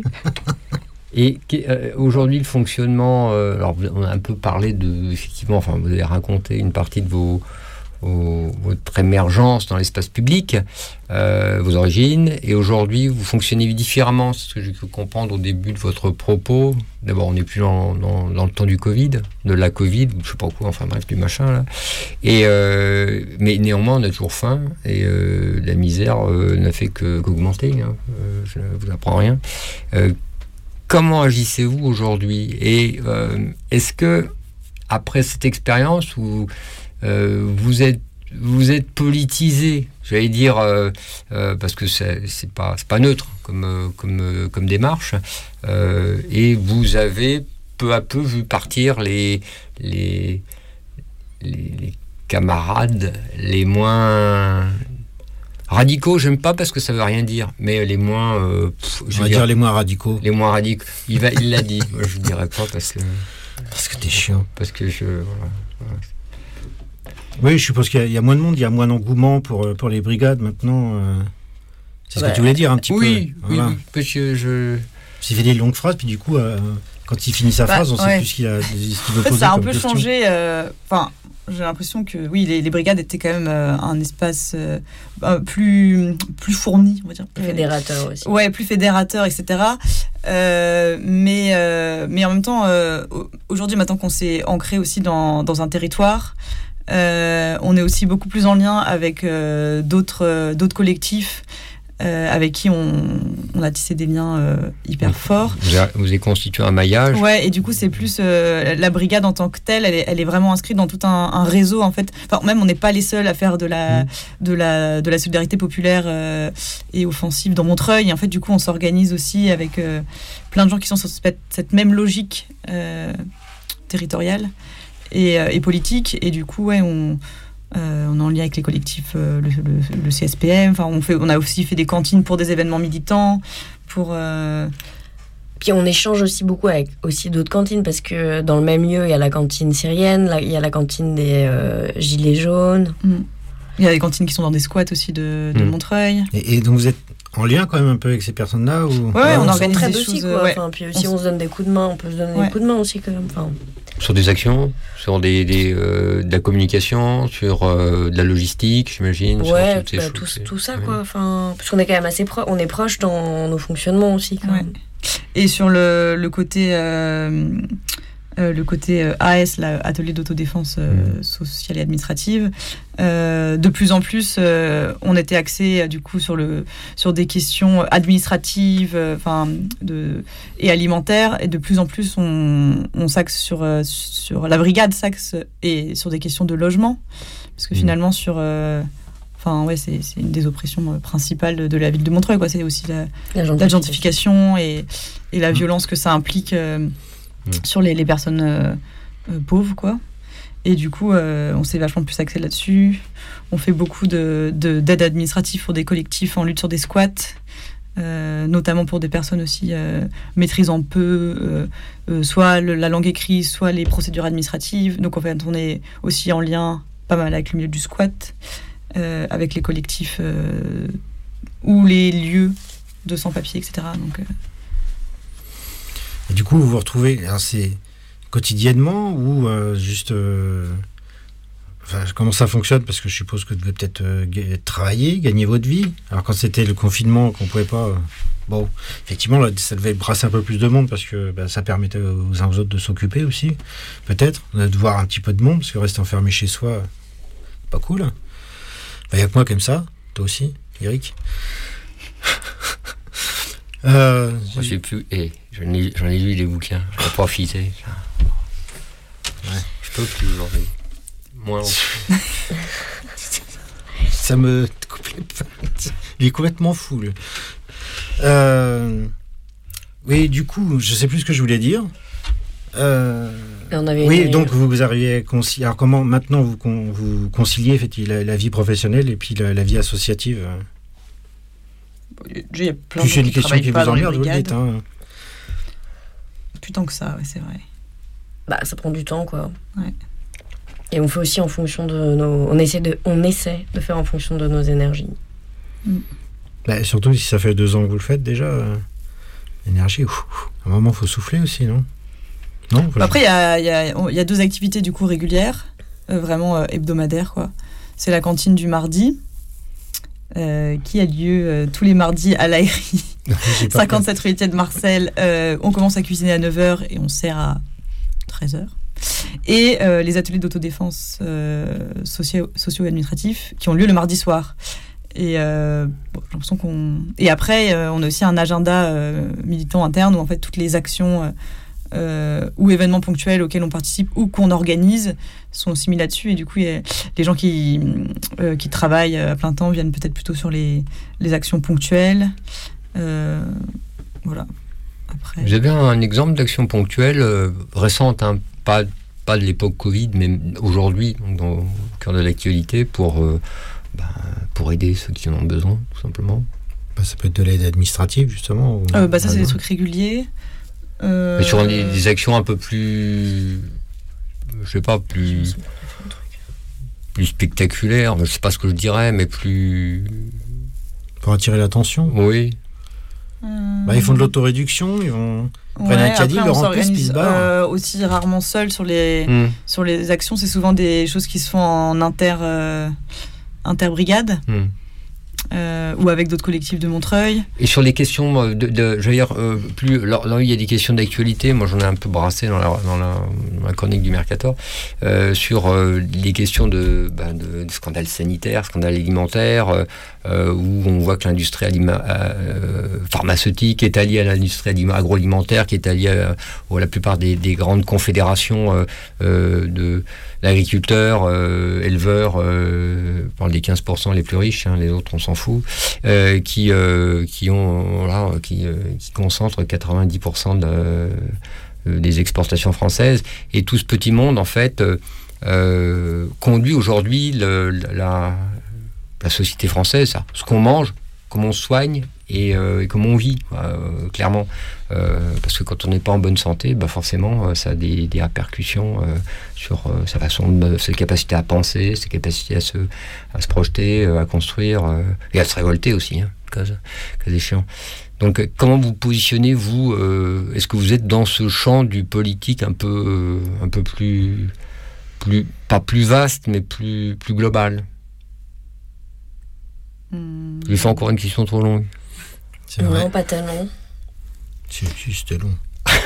Et euh, aujourd'hui, le fonctionnement, euh, alors on a un peu parlé de, effectivement, enfin, vous avez raconté une partie de vos, vos votre émergence dans l'espace public, euh, vos origines, et aujourd'hui, vous fonctionnez différemment. C'est ce que j'ai pu comprendre au début de votre propos. D'abord, on n'est plus dans, dans, dans le temps du Covid, de la Covid, ou je sais pas quoi, enfin bref, du machin là. Et euh, mais néanmoins, on a toujours faim et euh, la misère euh, n'a fait que, qu'augmenter. Hein. Euh, je ne vous apprends rien. Euh, comment agissez-vous aujourd'hui ? Et euh, est-ce que après cette expérience où euh, vous êtes vous êtes politisé, j'allais dire, euh, euh, parce que c'est, c'est pas c'est pas neutre comme euh, comme euh, comme démarche, euh, et vous avez peu à peu vu partir les les les, les camarades les moins radicaux. J'aime pas parce que ça veut rien dire, mais les moins euh, pff, je on va dire, dire les moins radicaux. Les moins radicaux. Il va il l'a dit. Moi je dirais pas parce que parce que t'es chiant. Parce que je voilà. voilà. Oui, je suppose qu'il y a, il y a moins de monde, il y a moins d'engouement pour, pour les brigades maintenant. Euh, c'est ce bah, que tu voulais dire un petit oui, peu. Oui, voilà. Oui, parce que je... Il fait des longues phrases, puis du coup, euh, quand il finit sa bah, phrase, on ne ouais. sait plus ce qu'il, a, ce qu'il veut en fait, poser ça a un comme peu question. changé. Enfin, euh, j'ai l'impression que oui, les, les brigades étaient quand même euh, un espace euh, plus, plus fourni, on va dire. Plus fédérateur aussi. Ouais, plus fédérateur, et cetera. Euh, mais, euh, mais en même temps, euh, aujourd'hui, maintenant qu'on s'est ancré aussi dans, dans un territoire, Euh, on est aussi beaucoup plus en lien avec euh, d'autres, euh, d'autres collectifs euh, avec qui on, on a tissé des liens euh, hyper forts. Vous avez, vous avez constitué un maillage. Ouais, et du coup, c'est plus euh, la brigade en tant que telle, elle est, elle est vraiment inscrite dans tout un, un réseau, en fait. Enfin, même, on n'est pas les seuls à faire de la, mmh. de la, de la solidarité populaire euh, et offensive dans Montreuil. Et en fait, du coup, on s'organise aussi avec euh, plein de gens qui sont sur cette, cette même logique euh, territoriale et, euh, et politique. Et du coup, ouais, on... Euh, on est en lien avec les collectifs, euh, le, le, le C S P M. Enfin, on fait, on a aussi fait des cantines pour des événements militants. Pour euh... Puis on échange aussi beaucoup avec aussi d'autres cantines parce que dans le même lieu, il y a la cantine syrienne, là, il y a la cantine des euh, Gilets jaunes. Mmh. Il y a des cantines qui sont dans des squats aussi de, de mmh. Montreuil. Et, et donc vous êtes en lien quand même un peu avec ces personnes-là ou... Ouais, ouais, on, on organise des choses. Aussi, quoi. Ouais. Enfin, puis aussi on, on se donne des coups de main, on peut se donner ouais. des coups de main aussi quand même. Enfin... Sur des actions, sur des, des, euh, de la communication, sur euh, de la logistique, j'imagine. Ouais, sur toutes ces bah, choses, tout, tout ça, ouais. quoi. Enfin, parce qu'on est quand même assez proche, on est proche dans nos fonctionnements aussi. Quand ouais. même. Et sur le, le côté, euh, euh, le côté euh, A S, là, atelier d'autodéfense euh, mmh. sociale et administrative, euh, de plus en plus, euh, on était axé du coup sur le sur des questions administratives, enfin euh, de et alimentaires, et de plus en plus on, on s'axe sur euh, sur la brigade s'axe et sur des questions de logement, parce que mmh. finalement sur euh, Enfin, ouais, c'est, c'est une des oppressions principales de, de la ville de Montreuil, quoi. C'est aussi la, la, gentrification. la gentrification et, et la mmh. violence que ça implique euh, mmh. sur les, les personnes euh, euh, pauvres, quoi. Et du coup, euh, on s'est vachement plus axé là-dessus. On fait beaucoup de, de, d'aide administrative pour des collectifs en lutte sur des squats, euh, notamment pour des personnes aussi euh, maîtrisant peu euh, euh, soit le, la langue écrite, soit les procédures administratives. Donc, en fait, on est aussi en lien pas mal avec le milieu du squat. Euh, avec les collectifs euh, ou les lieux de sans-papiers, et cetera. Donc, euh... Et du coup, vous vous retrouvez, alors c'est quotidiennement ou euh, juste... Euh... Enfin, comment ça fonctionne? Parce que je suppose que vous devez peut-être euh, g- travailler, gagner votre vie. Alors quand c'était le confinement, qu'on ne pouvait pas... Euh... Bon, effectivement, là, ça devait brasser un peu plus de monde parce que bah, ça permettait aux uns aux autres de s'occuper aussi, peut-être, de voir un petit peu de monde, parce que rester enfermé chez soi, c'est pas cool. Il n'y a que moi comme ça, toi aussi, Eric. euh, moi, j'ai plus. Eh, j'en, ai, j'en ai lu des bouquins, j'en ai profité. Ouais. Je peux plus aujourd'hui. Moi non plus. Ça me. Il est complètement fou, lui. Euh... Oui, du coup, je ne sais plus ce que je voulais dire. Euh... On avait oui, une... donc vous arrivez à concilier. Alors comment maintenant vous, con... vous conciliez en fait, la, la vie professionnelle et puis la, la vie associative? Il y a plein de gens qui travaillent pas dans les brigades. Vous le dites, hein. Plus tant que ça, ouais, c'est vrai. Bah, ça prend du temps, quoi. Ouais. Et on fait aussi en fonction de nos. On essaie de, on essaie de faire en fonction de nos énergies. Mm. Bah, surtout si ça fait deux ans que vous le faites déjà. Euh... L'énergie, ouf, à un moment, il faut souffler aussi, non? Non, voilà. Après, il y a, y, a, y a deux activités du coup régulières, euh, vraiment euh, hebdomadaires, quoi. C'est la cantine du mardi, euh, qui a lieu euh, tous les mardis à l'Aérie, cinquante-sept rue Étienne Marcel. Euh, on commence à cuisiner à neuf heures et on sert à treize heures. Et euh, les ateliers d'autodéfense euh, socio- socio-administratifs qui ont lieu le mardi soir. Et, euh, bon, j'ai l'impression qu'on... Et après, euh, on a aussi un agenda euh, militant interne où en fait toutes les actions... Euh, Euh, ou événements ponctuels auxquels on participe ou qu'on organise sont aussi mis là-dessus, et du coup y a les gens qui, euh, qui travaillent à plein temps viennent peut-être plutôt sur les, les actions ponctuelles. Euh, voilà. Après... Vous avez un exemple d'action ponctuelle euh, récente, hein, pas, pas de l'époque Covid, mais aujourd'hui, donc dans, au cœur de l'actualité, pour, euh, bah, pour aider ceux qui en ont besoin, tout simplement? Bah, ça peut être de l'aide administrative, justement. Ou... Euh, bah, ça, c'est des trucs réguliers. Euh... Mais sur des, des actions un peu plus, je sais pas, plus, plus spectaculaires, je sais pas ce que je dirais, mais plus... Pour attirer l'attention. Oui. Euh... Bah, ils font de l'autoréduction, ils vont ouais, prennent un caddie, leur remplissent, puis ils se barrent. Euh, aussi rarement seuls sur les, mmh. sur les actions, c'est souvent des choses qui se font en inter, euh, interbrigade. Mmh. Euh, ou avec d'autres collectifs de Montreuil. Et sur les questions de, de je veux dire, euh, plus, là, là, il y a des questions d'actualité, moi j'en ai un peu brassé dans la, dans la, dans la chronique du Mercator, euh, sur euh, les questions de, ben, de, de scandales sanitaires, scandales alimentaires, euh, euh, où on voit que l'industrie alima- euh, pharmaceutique est alliée à l'industrie alima- agroalimentaire, qui est alliée à, à la plupart des, des grandes confédérations euh, euh, de l'agriculteur, euh, éleveur, euh, je parle des quinze pour cent les plus riches, hein, les autres on s'en fout, euh, qui, euh, qui, ont, voilà, qui, euh, qui concentrent quatre-vingt-dix pour cent de, euh, des exportations françaises. Et tout ce petit monde, en fait, euh, euh, conduit aujourd'hui le, la, la société française, ça, ce qu'on mange, comment on se soigne et, euh, et comment on vit, euh, clairement. Euh, parce que quand on n'est pas en bonne santé, bah forcément, euh, ça a des, des répercussions euh, sur euh, sa façon, de, sa capacité à penser, sa capacité à se, à se projeter, euh, à construire euh, et à se révolter aussi, hein, cas, cas échéant. Donc, euh, comment vous positionnez, vous euh, est-ce que vous êtes dans ce champ du politique un peu, euh, un peu plus, plus, pas plus vaste, mais plus, plus global? Mmh. Je lui fais encore une question trop longue. C'est vrai. Non, pas tellement. Si, si, c'était long.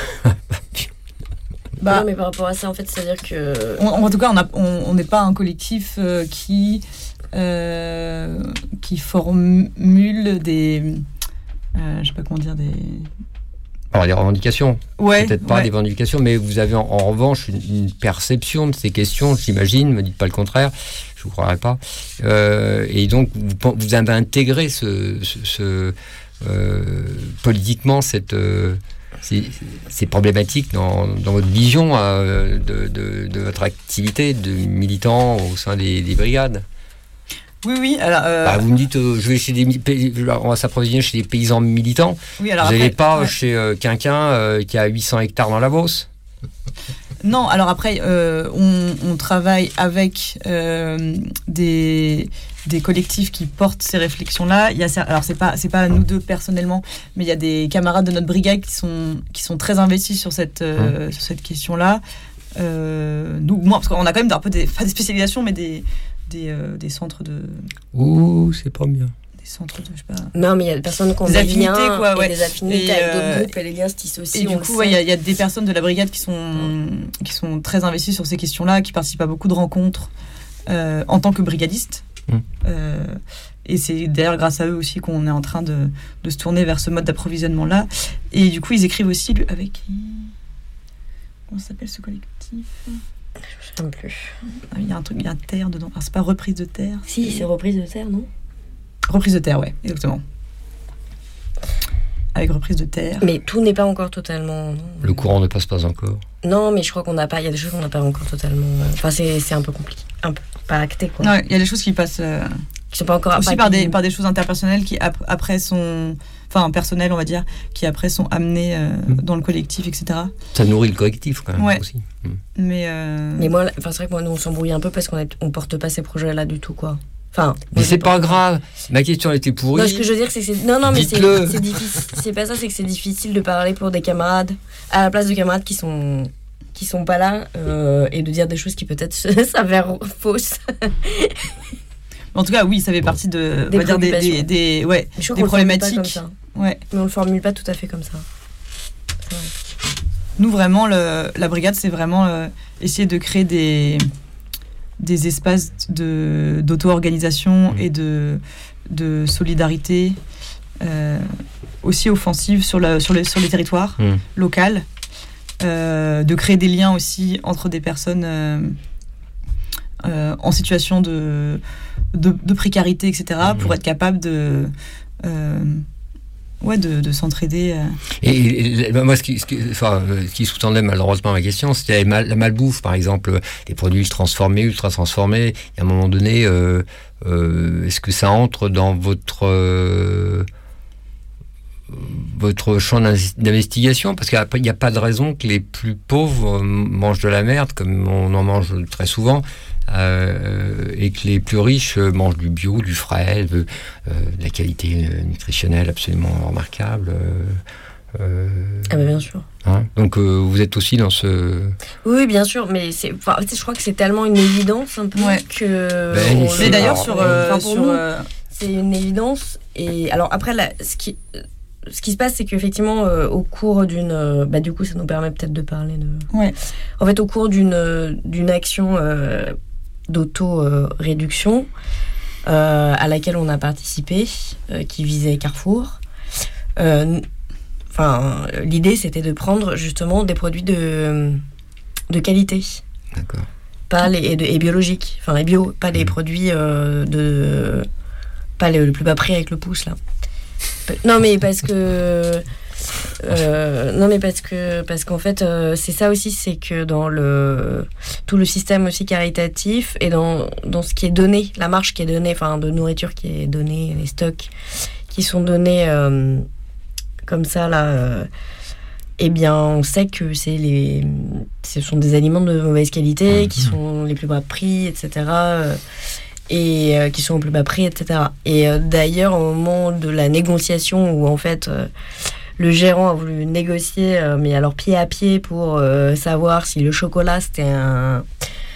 Bah, non, mais par rapport à ça, en fait, c'est-à-dire que... On, en tout cas, on n'est pas un collectif euh, qui, euh, qui formule des... Euh, je sais pas comment dire, des... Alors, des revendications. Ouais, peut-être pas ouais. des revendications, mais vous avez en, en revanche une, une perception de ces questions, j'imagine, ne me dites pas le contraire, je ne vous croirais pas. Euh, et donc, vous, vous avez intégré ce... ce, ce euh, politiquement cette... Euh, Ces, ces problématiques dans, dans votre vision euh, de, de, de votre activité de militant au sein des, des brigades. Oui, oui. Alors, euh... bah, vous me dites, euh, je vais chez des, on va s'approvisionner chez des paysans militants. Oui, alors vous n'allez pas ouais. chez euh, quelqu'un euh, qui a huit cents hectares dans la Beauce. Non, alors après, euh, on, on travaille avec euh, des, des collectifs qui portent ces réflexions-là. Il y a, alors, c'est pas, c'est pas nous deux personnellement, mais il y a des camarades de notre brigade qui sont, qui sont très investis sur cette, euh, mmh. sur cette question-là. Euh, nous, moi, parce qu'on a quand même un peu des, pas des spécialisations, mais des, des, euh, des centres de... Ouh, c'est pas bien. Des centres de, je sais pas... Non, mais il y a des personnes qui ont des, des affinités, quoi, ouais. Et des affinités et avec euh, d'autres groupes et les liens se tissent aussi. Et du coup, il ouais, y, y a des personnes de la brigade qui sont, mmh. qui sont très investies sur ces questions-là, qui participent à beaucoup de rencontres euh, en tant que brigadistes. Mmh. Euh, et c'est d'ailleurs grâce à eux aussi qu'on est en train de, de se tourner vers ce mode d'approvisionnement-là. Et du coup, ils écrivent aussi avec... Comment s'appelle ce collectif ? Je ne sais plus. Il y a un truc, il y a terre dedans. Enfin, c'est pas reprise de terre. Si, c'est reprise de terre, non ? Reprise de terre, ouais, exactement. Avec reprise de terre. Mais tout n'est pas encore totalement... Non. Le courant ne passe pas encore. Non, mais je crois qu'on n'a pas... Il y a des choses qu'on n'a pas encore totalement... Enfin, c'est, c'est un peu compliqué. Un peu pas acté, quoi. Ouais, il y a des choses qui passent... Euh, qui sont pas encore... Aussi par des, par des choses interpersonnelles qui, ap- après, sont... Enfin, personnelles, on va dire, qui après sont amenées euh, mmh. dans le collectif, et cetera. Ça nourrit le collectif, quand même, ouais. aussi. Mmh. Mais, euh... mais moi, c'est vrai que moi, nous, on s'embrouille un peu parce qu'on ne porte pas ces projets-là du tout, quoi. Enfin, mais c'est pas grave. Ma question était pourrie. Non, ce que je veux dire, c'est que c'est... Non, non, mais c'est, c'est difficile. C'est pas ça, c'est que c'est difficile de parler pour des camarades, à la place de camarades qui sont... qui sont pas là, euh, et de dire des choses qui peut-être s'avèrent fausses. En tout cas, oui, ça fait partie de... Des, on va dire des, des, des, ouais, des problématiques. Comme ça. Ouais. Mais on le formule pas tout à fait comme ça. Nous, vraiment, le, la brigade, c'est vraiment euh, essayer de créer des... des espaces de, d'auto-organisation mmh. et de, de solidarité euh, aussi offensive sur, la, sur, les, sur les territoires mmh. locaux, euh, de créer des liens aussi entre des personnes euh, euh, en situation de, de, de précarité, et cetera, mmh. pour être capable de... Euh, Ouais, de, de s'entraider. Euh. Et, et moi, ce qui, ce qui, enfin, ce qui sous-tendait malheureusement ma question, c'était la, mal, la malbouffe, par exemple, les produits transformés, ultra transformés. Et à un moment donné, euh, euh, est-ce que ça entre dans votre euh, votre champ d'investigation ? Parce qu'il n'y a pas de raison que les plus pauvres mangent de la merde, comme on en mange très souvent. Euh, et que les plus riches mangent du bio, du frais, de, euh, de la qualité nutritionnelle absolument remarquable. Euh, euh, ah ben bien sûr. Hein, donc euh, vous êtes aussi dans ce... Oui, bien sûr, mais c'est, je crois que c'est tellement une évidence un peu ouais. que... Ben, c'est d'ailleurs sur... Euh, enfin, sur nous, euh, c'est une évidence. Et alors après, là, ce qui, ce qui se passe, c'est qu'effectivement, euh, au cours d'une, euh, bah du coup, ça nous permet peut-être de parler de. Ouais. En fait, au cours d'une d'une action euh, d'auto-réduction euh, à laquelle on a participé, euh, qui visait Carrefour. Euh, Enfin, l'idée, c'était de prendre justement des produits de, de qualité. D'accord. Pas les, et, de, et biologiques. Enfin, et bio, pas les mmh. produits euh, de... Pas le, le plus bas prix avec le pouce, là. Non, mais parce que... Euh, non, mais parce que parce qu'en fait, euh, c'est ça aussi, c'est que dans le... Tout le système aussi caritatif et dans, dans ce qui est donné, la marge qui est donnée, enfin, de nourriture qui est donnée, les stocks qui sont donnés... Euh, comme ça là euh, eh bien on sait que c'est les ce sont des aliments de mauvaise qualité mmh. qui sont les plus bas prix, etc., euh, et euh, qui sont au plus bas prix, etc. Et euh, d'ailleurs au moment de la négociation où en fait euh, le gérant a voulu négocier euh, mais alors pied à pied pour euh, savoir si le chocolat c'était un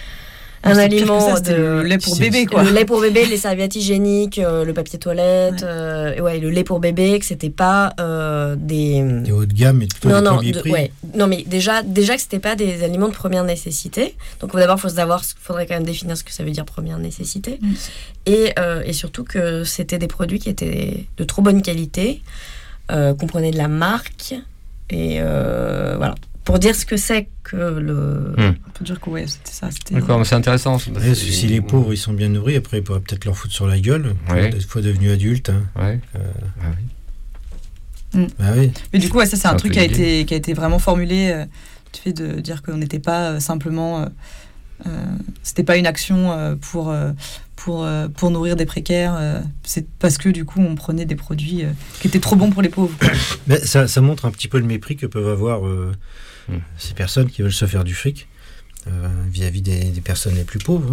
un c'est aliment ça, de le lait pour bébé, quoi. Le lait pour bébé, les serviettes hygiéniques, euh, le papier toilette, ouais. Euh, et ouais, le lait pour bébé, que c'était pas euh, des des hauts de gamme, mais plutôt non des non premiers de, prix. Ouais. Non mais déjà déjà que c'était pas des aliments de première nécessité. Donc d'abord faut savoir, faudrait quand même définir ce que ça veut dire première nécessité, mm. et euh, et surtout que c'était des produits qui étaient de trop bonne qualité, euh, qu'on prenait de la marque, et euh, voilà. Pour dire ce que c'est que le... Hmm. On peut dire que ouais, c'était ça. C'était... D'accord, mais c'est intéressant. Ouais, si les pauvres, ils sont bien nourris, après, ils pourraient peut-être leur foutre sur la gueule, ouais. des fois devenus adultes. Hein. Ouais. Euh... Ah oui. Mm. Bah oui. Mais du coup, ouais, ça, c'est un, un truc qui a, été, qui a été vraiment formulé, euh, du fait de dire qu'on n'était pas euh, simplement... Euh, euh, c'était pas une action euh, pour... Euh, Pour, euh, pour nourrir des précaires, euh, c'est parce que du coup on prenait des produits euh, qui étaient trop bons pour les pauvres. Mais ça, ça montre un petit peu le mépris que peuvent avoir euh, mmh. ces personnes qui veulent se faire du fric euh, vis-à-vis des, des personnes les plus pauvres.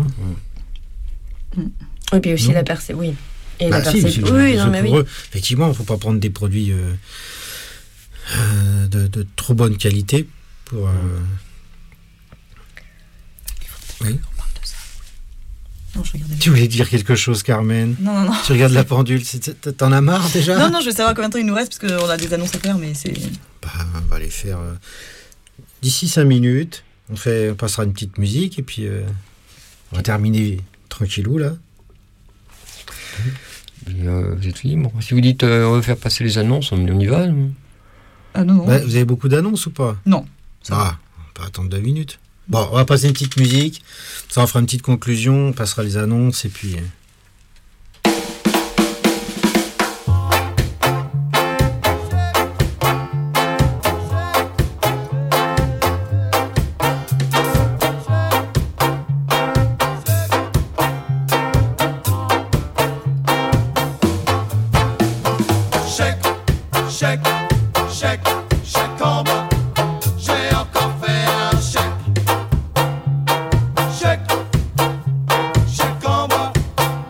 Hein. Mmh. Et puis aussi non. la percée, oui. Et bah la si, percée, si, oui, non, mais oui. Eux, effectivement, il ne faut pas prendre des produits euh, euh, de, de trop bonne qualité pour. Euh... Oui. Non, je regardais tu voulais dire quelque chose, Carmen? Non, non, non. Tu regardes la pendule, c'est, t'en as marre déjà? Non, non, je veux savoir combien de temps il nous reste, parce qu'on a des annonces à faire, mais c'est... Bah, on va les faire euh, d'ici cinq minutes. On, fait, on passera une petite musique, et puis euh, on va terminer tranquillou, là. Et, euh, vous êtes libre. Si vous dites euh, on veut faire passer les annonces, on y va. Ah non, non. Bah, vous avez beaucoup d'annonces ou pas? Non. Ça ah, on va pas attendre deux minutes. Bon, on va passer une petite musique, ça en fera une petite conclusion, on passera les annonces et puis... Chèque, chèque, chèque, chèque en bas. J'ai encore fait un chèque. Chèque, chèque en bas.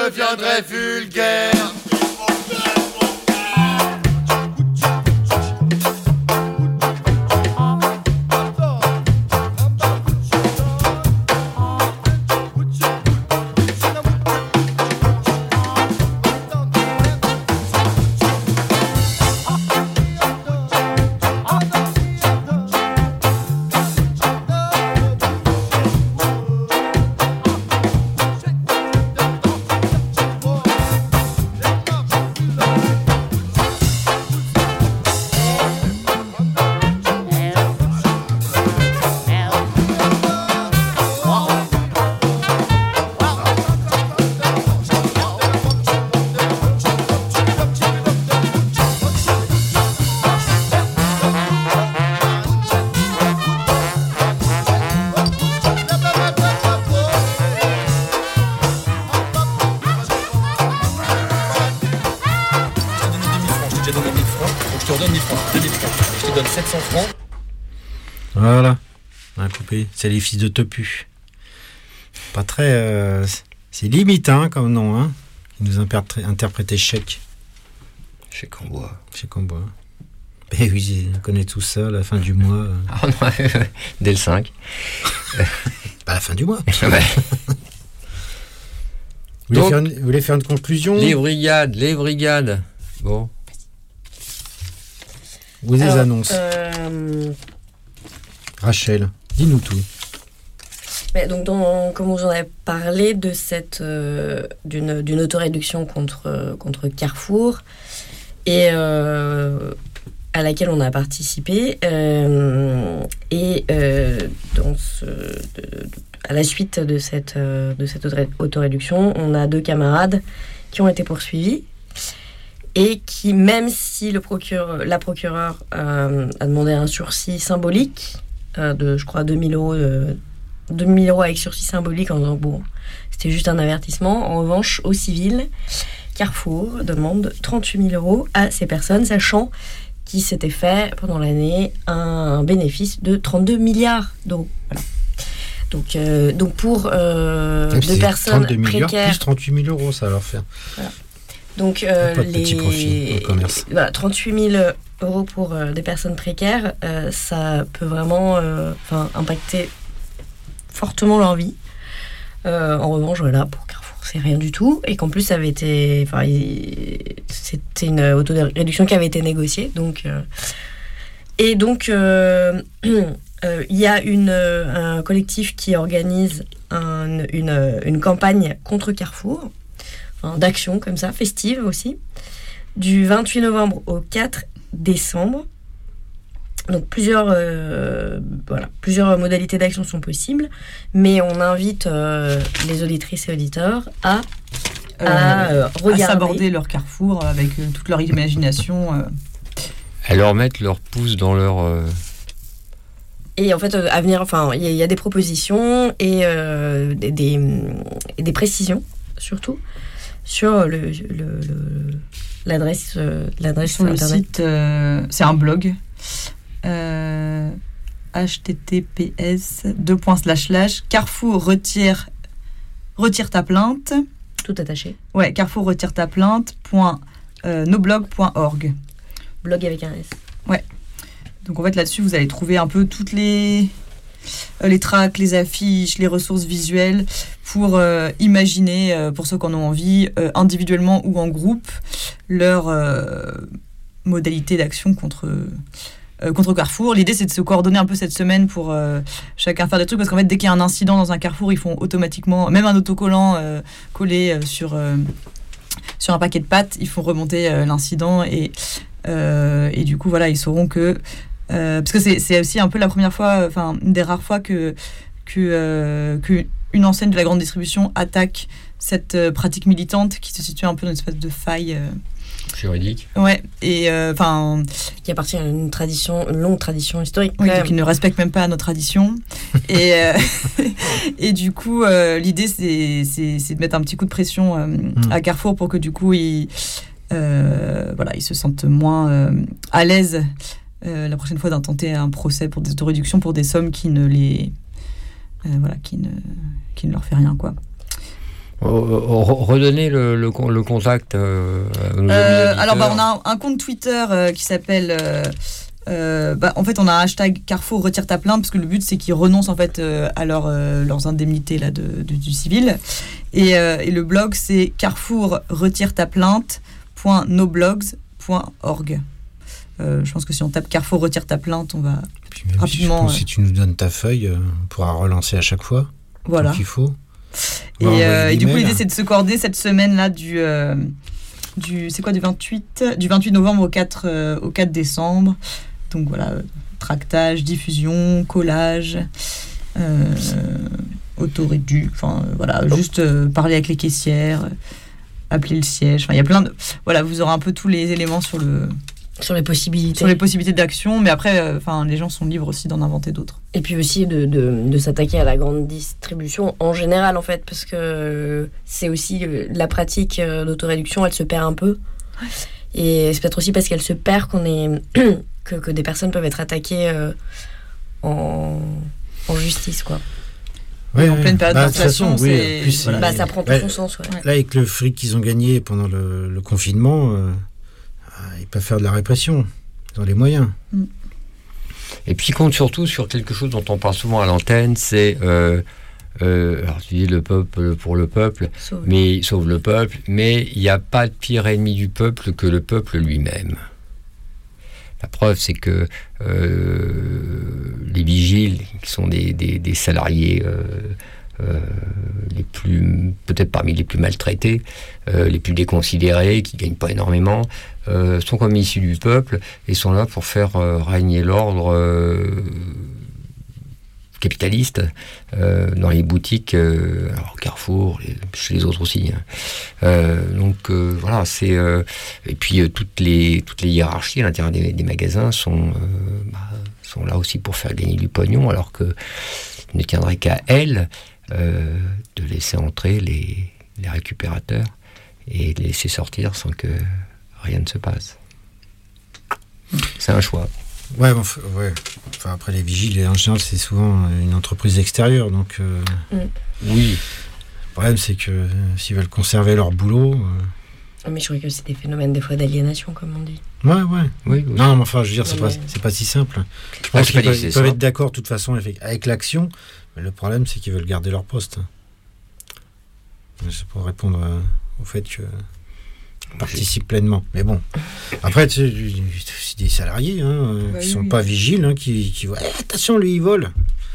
deviendrai vulgaire. Voilà, un coupé. C'est les fils de Topu. Pas très. Euh, c'est limite, hein, comme nom, hein. Ils nous interprétaient Chèque. Chèque en bois. Chèque en bois. Eh oui, on connaît tout ça, la fin du mois. Ah non, dès le cinq. Pas la fin du mois. Ouais. Vous, Donc, voulez faire une, vous voulez faire une conclusion? Les brigades, les brigades. Bon. Vous les annonces. Euh... Rachel, dis-nous tout. Mais donc, dans, comme vous en avez parlé, de cette, euh, d'une, d'une autoréduction contre, euh, contre Carrefour, et euh, à laquelle on a participé. Euh, et euh, dans ce, de, de, à la suite de cette, euh, de cette autoréduction, on a deux camarades qui ont été poursuivis. Et qui, même si le procureur, la procureure euh, a demandé un sursis symbolique euh, de, je crois, deux mille euros, euh, deux mille euros avec sursis symbolique en disant, bon, c'était juste un avertissement. En revanche, au civil, Carrefour demande trente-huit mille euros à ces personnes, sachant qu'ils s'étaient fait, pendant l'année, un bénéfice de trente-deux milliards d'euros. Voilà. Donc, euh, donc pour euh, deux personnes trente-deux milliards précaires... plus trente-huit mille euros, ça va leur faire. Voilà. Donc, euh, pas de petit les profit au commerce. Voilà, trente-huit mille euros pour euh, des personnes précaires, euh, ça peut vraiment euh, impacter fortement leur vie. Euh, en revanche, voilà, pour Carrefour, c'est rien du tout. Et qu'en plus, ça avait été, il, c'était une autoréduction qui avait été négociée. Donc, euh, et donc, euh, euh, il y a une, un collectif qui organise un, une, une campagne contre Carrefour, d'action comme ça, festive aussi, du vingt-huit novembre au quatre décembre. Donc plusieurs, euh, voilà, plusieurs modalités d'action sont possibles, mais on invite euh, les auditrices et auditeurs à, euh, à euh, regarder. À s'aborder leur Carrefour avec euh, toute leur imagination. Euh. À leur mettre leur pouce dans leur... Euh... Et en fait, euh, à venir, enfin, il y, y a des propositions et euh, des, des, des précisions, surtout, sur le, le, le, l'adresse, euh, l'adresse sur le internet. site. Euh, c'est un blog. Euh, H T T P S deux points slash slash Carrefour retire retire ta plainte. Tout attaché. Ouais, Carrefour retire ta plainte. Point, euh, noblog point org. Blog avec un S. Ouais. Donc en fait là-dessus vous allez trouver un peu toutes les euh, les tracts, les affiches, les ressources visuelles pour euh, imaginer, euh, pour ceux qui en ont envie, euh, individuellement ou en groupe, leur euh, modalité d'action contre, euh, contre Carrefour. L'idée, c'est de se coordonner un peu cette semaine pour euh, chacun faire des trucs, parce qu'en fait, dès qu'il y a un incident dans un Carrefour, ils font automatiquement, même un autocollant euh, collé euh, sur, euh, sur un paquet de pâtes, ils font remonter euh, l'incident et, euh, et du coup, voilà, ils sauront que... Euh, parce que c'est, c'est aussi un peu la première fois, enfin, une des rares fois que, que, euh, que une enseigne de la grande distribution attaque cette euh, pratique militante qui se situe un peu dans une espèce de faille euh, juridique. Ouais, et enfin euh, qui appartient à une tradition, une longue tradition historique. Oui, donc ils ne respectent même pas nos traditions. et euh, et du coup, euh, l'idée c'est, c'est c'est de mettre un petit coup de pression euh, mmh. à Carrefour pour que du coup ils euh, voilà ils se sentent moins euh, à l'aise euh, la prochaine fois d'intenter un procès pour des autoréductions pour des sommes qui ne les euh, voilà qui ne qui ne leur fait rien quoi. Redonnez le, le, le contact. Euh, euh, alors, bah, on a un, un compte Twitter euh, qui s'appelle. Euh, euh, bah, en fait, on a un hashtag Carrefour retire ta plainte parce que le but c'est qu'ils renoncent en fait euh, à leur, euh, leurs indemnités là de, de, du civil. Et, euh, et le blog c'est carrefour retire ta plainte point noblogs point org. Euh, je pense que si on tape Carrefour retire ta plainte, on va puis même rapidement. Si, je pense euh... si tu nous donnes ta feuille, euh, on pourra relancer à chaque fois. Voilà. Qu'il faut. Et, euh, et du coup, l'idée c'est de se corder cette semaine là du euh, du c'est quoi du vingt-huit du vingt-huit novembre au quatre euh, au quatre décembre. Donc voilà, euh, tractage, diffusion, collage, euh, autoréduc, enfin euh, voilà, oh. juste euh, parler avec les caissières, euh, appeler le siège. Enfin, il y a plein de voilà, vous aurez un peu tous les éléments sur le sur les possibilités sur les possibilités d'action, mais après enfin euh, les gens sont libres aussi d'en inventer d'autres. Et puis aussi de, de, de s'attaquer à la grande distribution en général en fait, parce que c'est aussi la pratique d'autoréduction, elle se perd un peu. Ouais. Et c'est peut-être aussi parce qu'elle se perd qu'on est que, que des personnes peuvent être attaquées euh, en, en justice quoi. Ouais, en pleine période bah, d'inflation, oui, c'est... Plus, voilà. bah, ça prend tout ouais, son sens. Ouais. Là, avec le fric qu'ils ont gagné pendant le, le confinement, euh, ils peuvent faire de la répression. Ils ont les moyens. Mm. Et puis, ils comptent surtout sur quelque chose dont on parle souvent à l'antenne, c'est... Euh, euh, alors, tu dis le peuple pour le peuple, sauve. mais sauve le peuple, mais il n'y a pas de pire ennemi du peuple que le peuple lui-même. La preuve, c'est que euh, les vigiles, qui sont des, des, des salariés euh, euh, les plus, peut-être parmi les plus maltraités, euh, les plus déconsidérés, qui ne gagnent pas énormément, euh, sont comme issus du peuple et sont là pour faire euh, régner l'ordre euh, capitaliste euh, dans les boutiques, euh, alors Carrefour, les, chez les autres aussi. Hein. Euh, donc euh, voilà, c'est euh, et puis euh, toutes les toutes les hiérarchies à l'intérieur des, des magasins sont euh, bah, sont là aussi pour faire gagner du pognon, alors que il ne tiendrait qu'à elles euh, de laisser entrer les les récupérateurs et de les laisser sortir sans que rien ne se passe. C'est un choix. Ouais, enfin, ouais. Enfin, après les vigiles, en général, c'est souvent une entreprise extérieure, donc. Euh, mm. Oui. Le problème, c'est que euh, s'ils veulent conserver leur boulot. Euh... Mais je crois que c'est des phénomènes des fois d'aliénation, comme on dit. Ouais, ouais. Oui. oui. Non, mais enfin, je veux dire, c'est, mais... pas, c'est pas si simple. Je ah, pense qu'ils peuvent, ils peuvent être d'accord, de toute façon, avec, avec l'action, mais le problème, c'est qu'ils veulent garder leur poste. C'est pour répondre euh, au fait que. Participe pleinement. Mais bon, après, tu sais, c'est des salariés hein, bah qui ne oui, sont oui. pas vigiles, hein, qui, qui voient eh, attention, lui, il vole.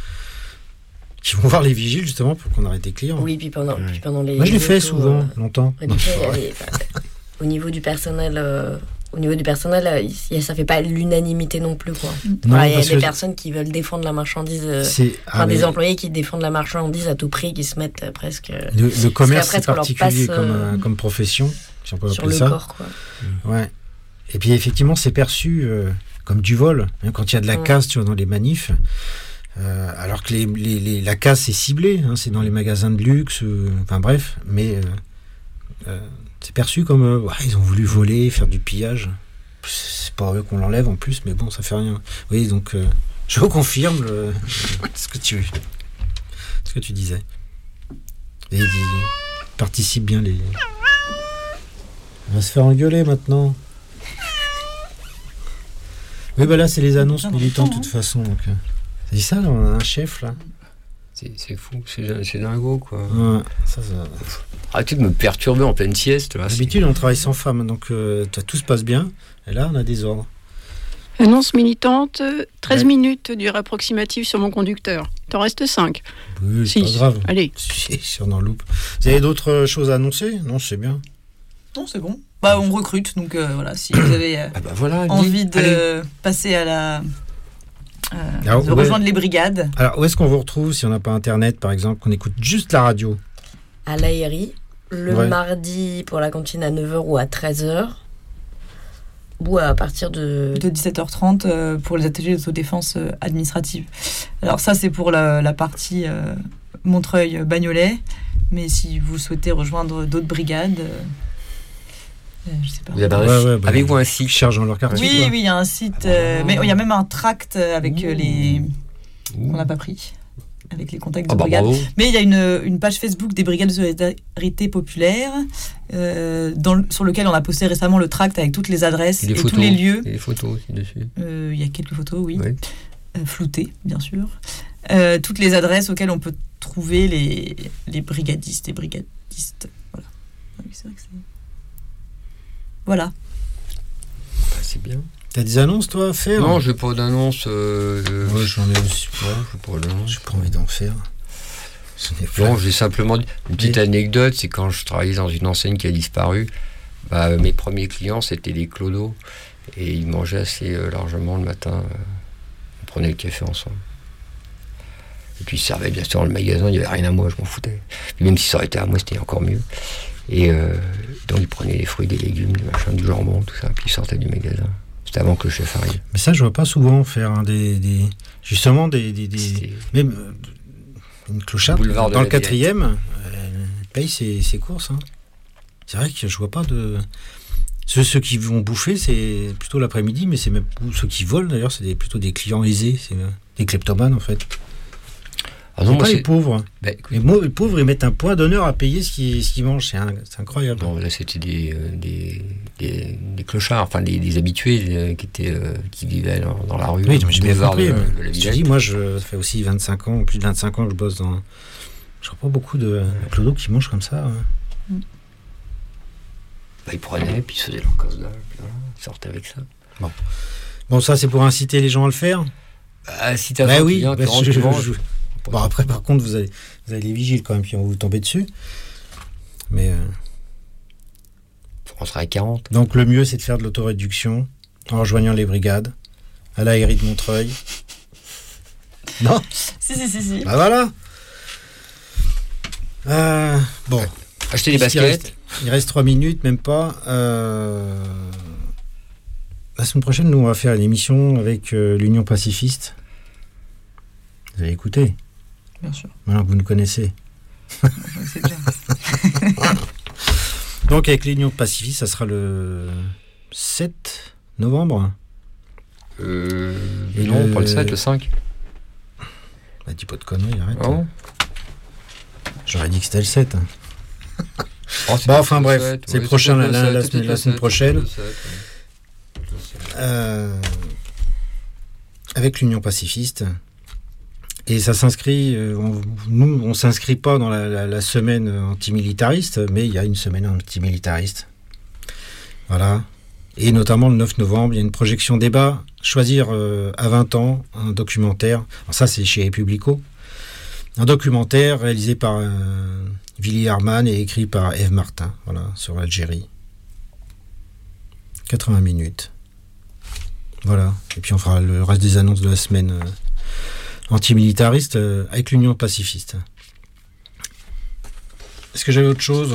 Qui vont voir les vigiles, justement, pour qu'on arrête les clients. Oui, puis pendant, ouais. puis pendant les. Moi, je l'ai fait souvent, euh, longtemps. Non, les, au niveau du personnel. Euh, Au niveau du personnel, euh, ça fait pas l'unanimité non plus, quoi. Il y a des que... personnes qui veulent défendre la marchandise, euh, enfin ah, des mais... employés qui défendent la marchandise à tout prix, qui se mettent euh, presque. Le, le commerce c'est particulier passe, comme, euh, comme profession, si on peut sur appeler le ça. Corps, quoi. Ouais. Et puis effectivement, c'est perçu euh, comme du vol. Hein, quand il y a de la ouais. casse, tu vois, dans les manifs. Euh, alors que les, les, les, la casse c'est ciblé, hein, c'est dans les magasins de luxe, euh, enfin bref, mais. Euh, euh, c'est perçu comme euh, ouais, ils ont voulu voler, faire du pillage. C'est pas eux qu'on l'enlève en plus, mais bon, ça fait rien. Oui, donc euh, je confirme le, ce que tu ce que tu disais. Et ils participent bien les. On va se faire engueuler maintenant. Oui, bah là c'est les annonces militantes de toute façon. Donc, euh, c'est dit ça, là, on a un chef là. C'est, c'est fou, c'est, c'est dingo quoi. Ouais, ça, ça... Arrêtez de me perturber en pleine sieste. Là, d'habitude, c'est... on travaille sans femme, donc euh, tout se passe bien. Et là, on a des ordres. Annonce militante, treize ouais. minutes durée approximative sur mon conducteur. Il t'en reste cinq. Oui, c'est pas grave. Allez. Si, si on en loupe. Vous avez d'autres choses à annoncer ? Non, c'est bien. Non, c'est bon. Bah, on recrute, donc euh, voilà, si vous avez euh, ah bah voilà, envie de euh, passer à la... Euh, alors, de rejoindre ouais. les brigades. Alors, où est-ce qu'on vous retrouve si on n'a pas Internet, par exemple, qu'on écoute juste la radio ? À l'A R I, le ouais. mardi pour la cantine à neuf heures ou à treize heures, ou à partir de... De dix-sept heures trente euh, pour les ateliers d'autodéfense euh, administrative. Alors ça, c'est pour la, la partie euh, Montreuil-Bagnolet, mais si vous souhaitez rejoindre d'autres brigades... Euh, je sais pas. Vous avez, un ouais, ouais, bah, avez-vous un site chargeant leur carte ? Oui, quoi. oui, il y a un site, euh, mais il y a même un tract avec euh, les qu'on n'a pas pris. avec les contacts de Ah bah, brigade. bravo. Mais il y a une, une page Facebook des brigades de solidarité populaire euh, dans le- sur lequel on a posté récemment le tract avec toutes les adresses Et et, des photos. tous les lieux. Et des photos aussi dessus. Euh, Il y a quelques photos, oui, Oui. Euh, floutées, bien sûr. Euh, toutes les adresses auxquelles on peut trouver les, les brigadistes et brigadistes. Voilà. Ah oui, c'est vrai que c'est... Voilà. Bah, c'est bien. T'as des annonces, toi, à faire? Non, j'ai pas d'annonce. Euh, euh, Moi, j'en ai aussi pas. j'ai pas d'annonce. J'ai pas envie d'en faire. Ce n'est pas- Non, j'ai simplement une petite Et- anecdote, c'est quand je travaillais dans une enseigne qui a disparu, bah, mes premiers clients c'était les clodos et ils mangeaient assez euh, largement le matin. euh, on prenait le café ensemble. Et puis ils servaient bien sûr dans le magasin, il n'y avait rien à moi, je m'en foutais. Puis même si ça aurait été à moi, c'était encore mieux. Et euh, donc ils prenaient les fruits, des légumes, des machins, du jambon, tout ça, puis ils sortaient du magasin. C'était avant que le chef arrive. Mais ça, je vois pas souvent faire hein, des, des- justement des, des, des- C'était- même euh, une clocharde Boulevard de dans la le quatrième, euh, elle paye ses, ses courses. Hein. C'est vrai que je vois pas de ceux, ceux qui vont bouffer, c'est plutôt l'après-midi, mais c'est même ou ceux qui volent d'ailleurs, c'est des- plutôt des clients aisés, c'est euh, des kleptomanes en fait. Ah non, C'est moi, pas les c'est- pauvres. bah, écoute, Les, mo- les pauvres, ils mettent un point d'honneur à payer ce qu'ils, ce qu'ils mangent. C'est, un- c'est incroyable. non, là c'était des, euh, des, des, des clochards, enfin des, des habitués euh, qui, étaient, euh, qui vivaient dans, dans la rue. Oui, mais j'ai bien boulevard compris. de, mais de la je te Villette. dis, moi, je, ça fait aussi vingt-cinq ans, plus de vingt-cinq ans que je bosse dans. Je vois pas beaucoup de, de clodos qui mangent comme ça. hein. Bah, ils prenaient, puis ils faisaient leur casse dalle, puis voilà, ils sortaient avec ça. Bon, ça, c'est pour inciter les gens à le faire. Bah, si t'as Bah vingt oui. clients qui bah, rentrent, je- tu manges. je- Bon, après, par contre, vous avez, vous avez les vigiles quand même qui vont vous tomber dessus. Mais euh, On sera à quarante. donc, le mieux, c'est de faire de l'autoréduction en rejoignant les brigades à la Aérie de Montreuil. Non. Si, si, si, si. Bah voilà. Euh, bon. Acheter des Qu'est-ce qu'il baskets. reste Il reste trois minutes, même pas. Euh, La semaine prochaine, nous, on va faire une émission avec euh, l'Union pacifiste. Vous allez écouter. Bien sûr. Maintenant que vous nous connaissez. C'est déjà. Donc, avec l'Union pacifiste, ça sera le sept novembre. Euh, Et non, le- pas le sept, le cinq. Bah, dis pas de conneries, arrête. Ah bon J'aurais dit que c'était le sept. hein. Oh, c'est Bah, peut-être enfin, le bref, sept, c'est ouais, le prochain, peut-être la- le la sept, semaine- peut-être la le semaine sept, prochaine. peut-être le sept, ouais. Euh, avec l'Union pacifiste. Et ça s'inscrit, euh, on- nous, on ne s'inscrit pas dans la, la- la semaine antimilitariste, mais il y a une semaine antimilitariste. Voilà. Et notamment le neuf novembre, il y a une projection débat, choisir euh, à vingt ans un documentaire. Alors ça, c'est chez Publico. Un documentaire réalisé par euh, Willy Herman et écrit par Ève Martin, voilà, sur l'Algérie. quatre-vingts minutes. Voilà. Et puis on fera le reste des annonces de la semaine euh, antimilitariste euh, avec l'Union pacifiste. Est-ce que j'avais autre chose?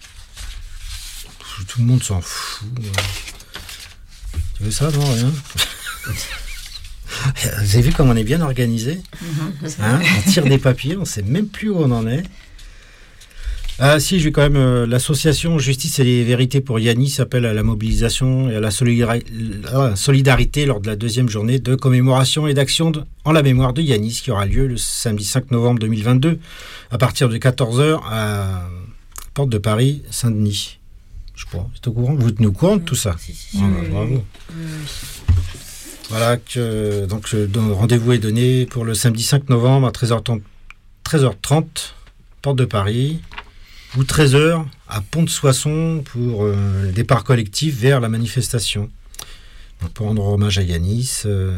Tout le monde s'en fout. euh. Tu veux ça? Non, rien. Vous avez vu comme on est bien organisé? Hein, on tire des papiers, on ne sait même plus où on en est. Ah si, je vais quand même... euh, l'association Justice et Vérité pour Yanis appelle à la mobilisation et à la solidari- euh, solidarité lors de la deuxième journée de commémoration et d'action de- en la mémoire de Yanis qui aura lieu le samedi cinq novembre deux mille vingt-deux à partir de quatorze heures à Porte de Paris, Saint-Denis. Je crois. Vous êtes au courant? Vous tenez au courant de tout ça? Ah, bah, bravo. Voilà, que, donc le rendez-vous est donné pour le samedi cinq novembre à treize heures trente, treize heures trente, Porte de Paris, ou treize heures à Pont-de-Soissons pour euh, le départ collectif vers la manifestation. Donc pour rendre hommage à Yanis. Euh...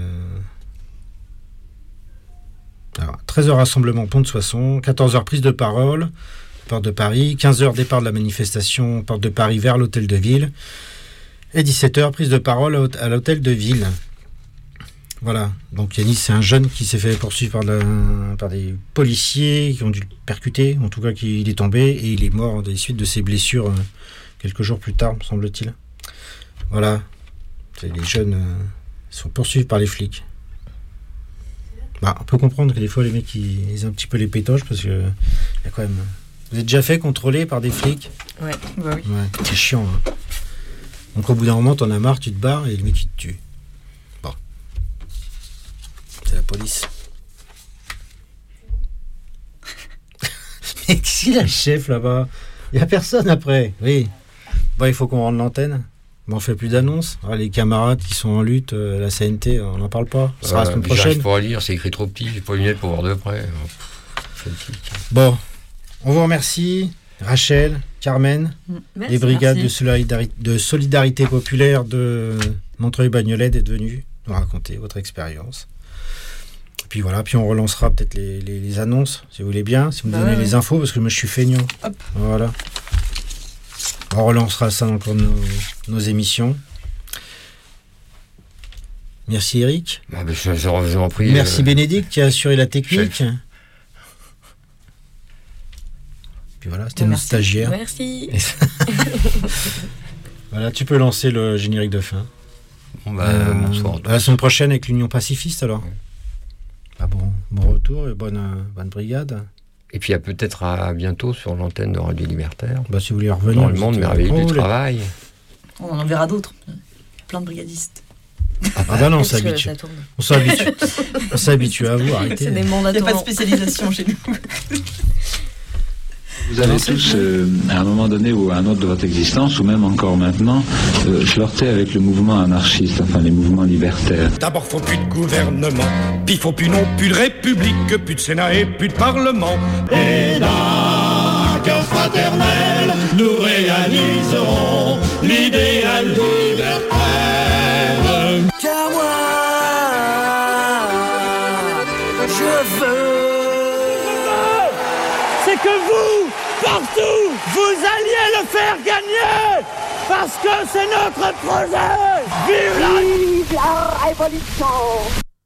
Alors, treize heures rassemblement Pont-de-Soissons, quatorze heures prise de parole, Porte de Paris, quinze heures départ de la manifestation, Porte de Paris vers l'hôtel de ville, et dix-sept heures prise de parole à l'hôtel de ville. Voilà, donc Yanis, c'est un jeune qui s'est fait poursuivre par, la, par des policiers qui ont dû le percuter, en tout cas qu'il est tombé, et il est mort des suites de ses blessures euh, quelques jours plus tard, me semble-t-il. Voilà, c'est les jeunes euh, sont poursuivis par les flics. Bah, on peut comprendre que des fois les mecs ils, ils ont un petit peu les pétoches, parce que il y a quand même... Vous êtes déjà fait contrôler par des flics? Ouais, bah oui. Ouais, c'est chiant. Hein. Donc au bout d'un moment, t'en as marre, tu te barres et le mec il te tue. Bon. C'est la police. Si la chef là-bas, il n'y a personne après. Oui. Bon, il faut qu'on rende l'antenne. Bon, on fait plus d'annonces. Ah, les camarades qui sont en lutte, euh, la C N T, on n'en parle pas. Ce sera euh, la semaine prochaine. J'arrive pas à lire, c'est écrit trop petit, j'ai pas les lunettes pour voir de près. Bon, on vous remercie, Rachel, Carmen, merci, les brigades de solidarité, de solidarité populaire de Montreuil-Bagnolet d'être venus nous raconter votre expérience. Puis voilà, puis on relancera peut-être les, les, les annonces, si vous voulez bien, si vous me bah donnez ouais, les ouais. infos, parce que moi je suis feignant. Hop. Voilà. On relancera ça dans le cours de nos, nos émissions. Merci Eric. Bah, bah, je, je, je m'en prie. Merci euh, Bénédicte qui a assuré la technique. Chef. Puis voilà, c'était notre stagiaire. Merci. Voilà, tu peux lancer le générique de fin. Bon bah, euh, bonsoir. À la semaine prochaine avec l'Union pacifiste alors. Ouais. Bah bon, bon retour et bonne, bonne brigade. Et puis à peut-être à bientôt sur l'antenne de Radio Libertaire. Bah si vous voulez revenir. Dans le monde merveilleux du travail. On en verra d'autres. Plein de brigadistes. Ah bah non, on s'habitue. On s'habitue. On s'habitue à vous, arrêtez. C'est des mandats. Il n'y a pas de spécialisation chez nous. Vous avez tous, euh, à un moment donné ou à un autre de votre existence, ou même encore maintenant, euh, flirté avec le mouvement anarchiste, enfin les mouvements libertaires. D'abord, faut plus de gouvernement, puis faut plus non plus de république, plus de Sénat et plus de parlement. Et d'un cœur fraternel, nous réaliserons l'idéal libertaire. Car moi, je veux. C'est que vous, partout, vous alliez le faire gagner, parce que c'est notre projet. Vive la, Vive la révolution.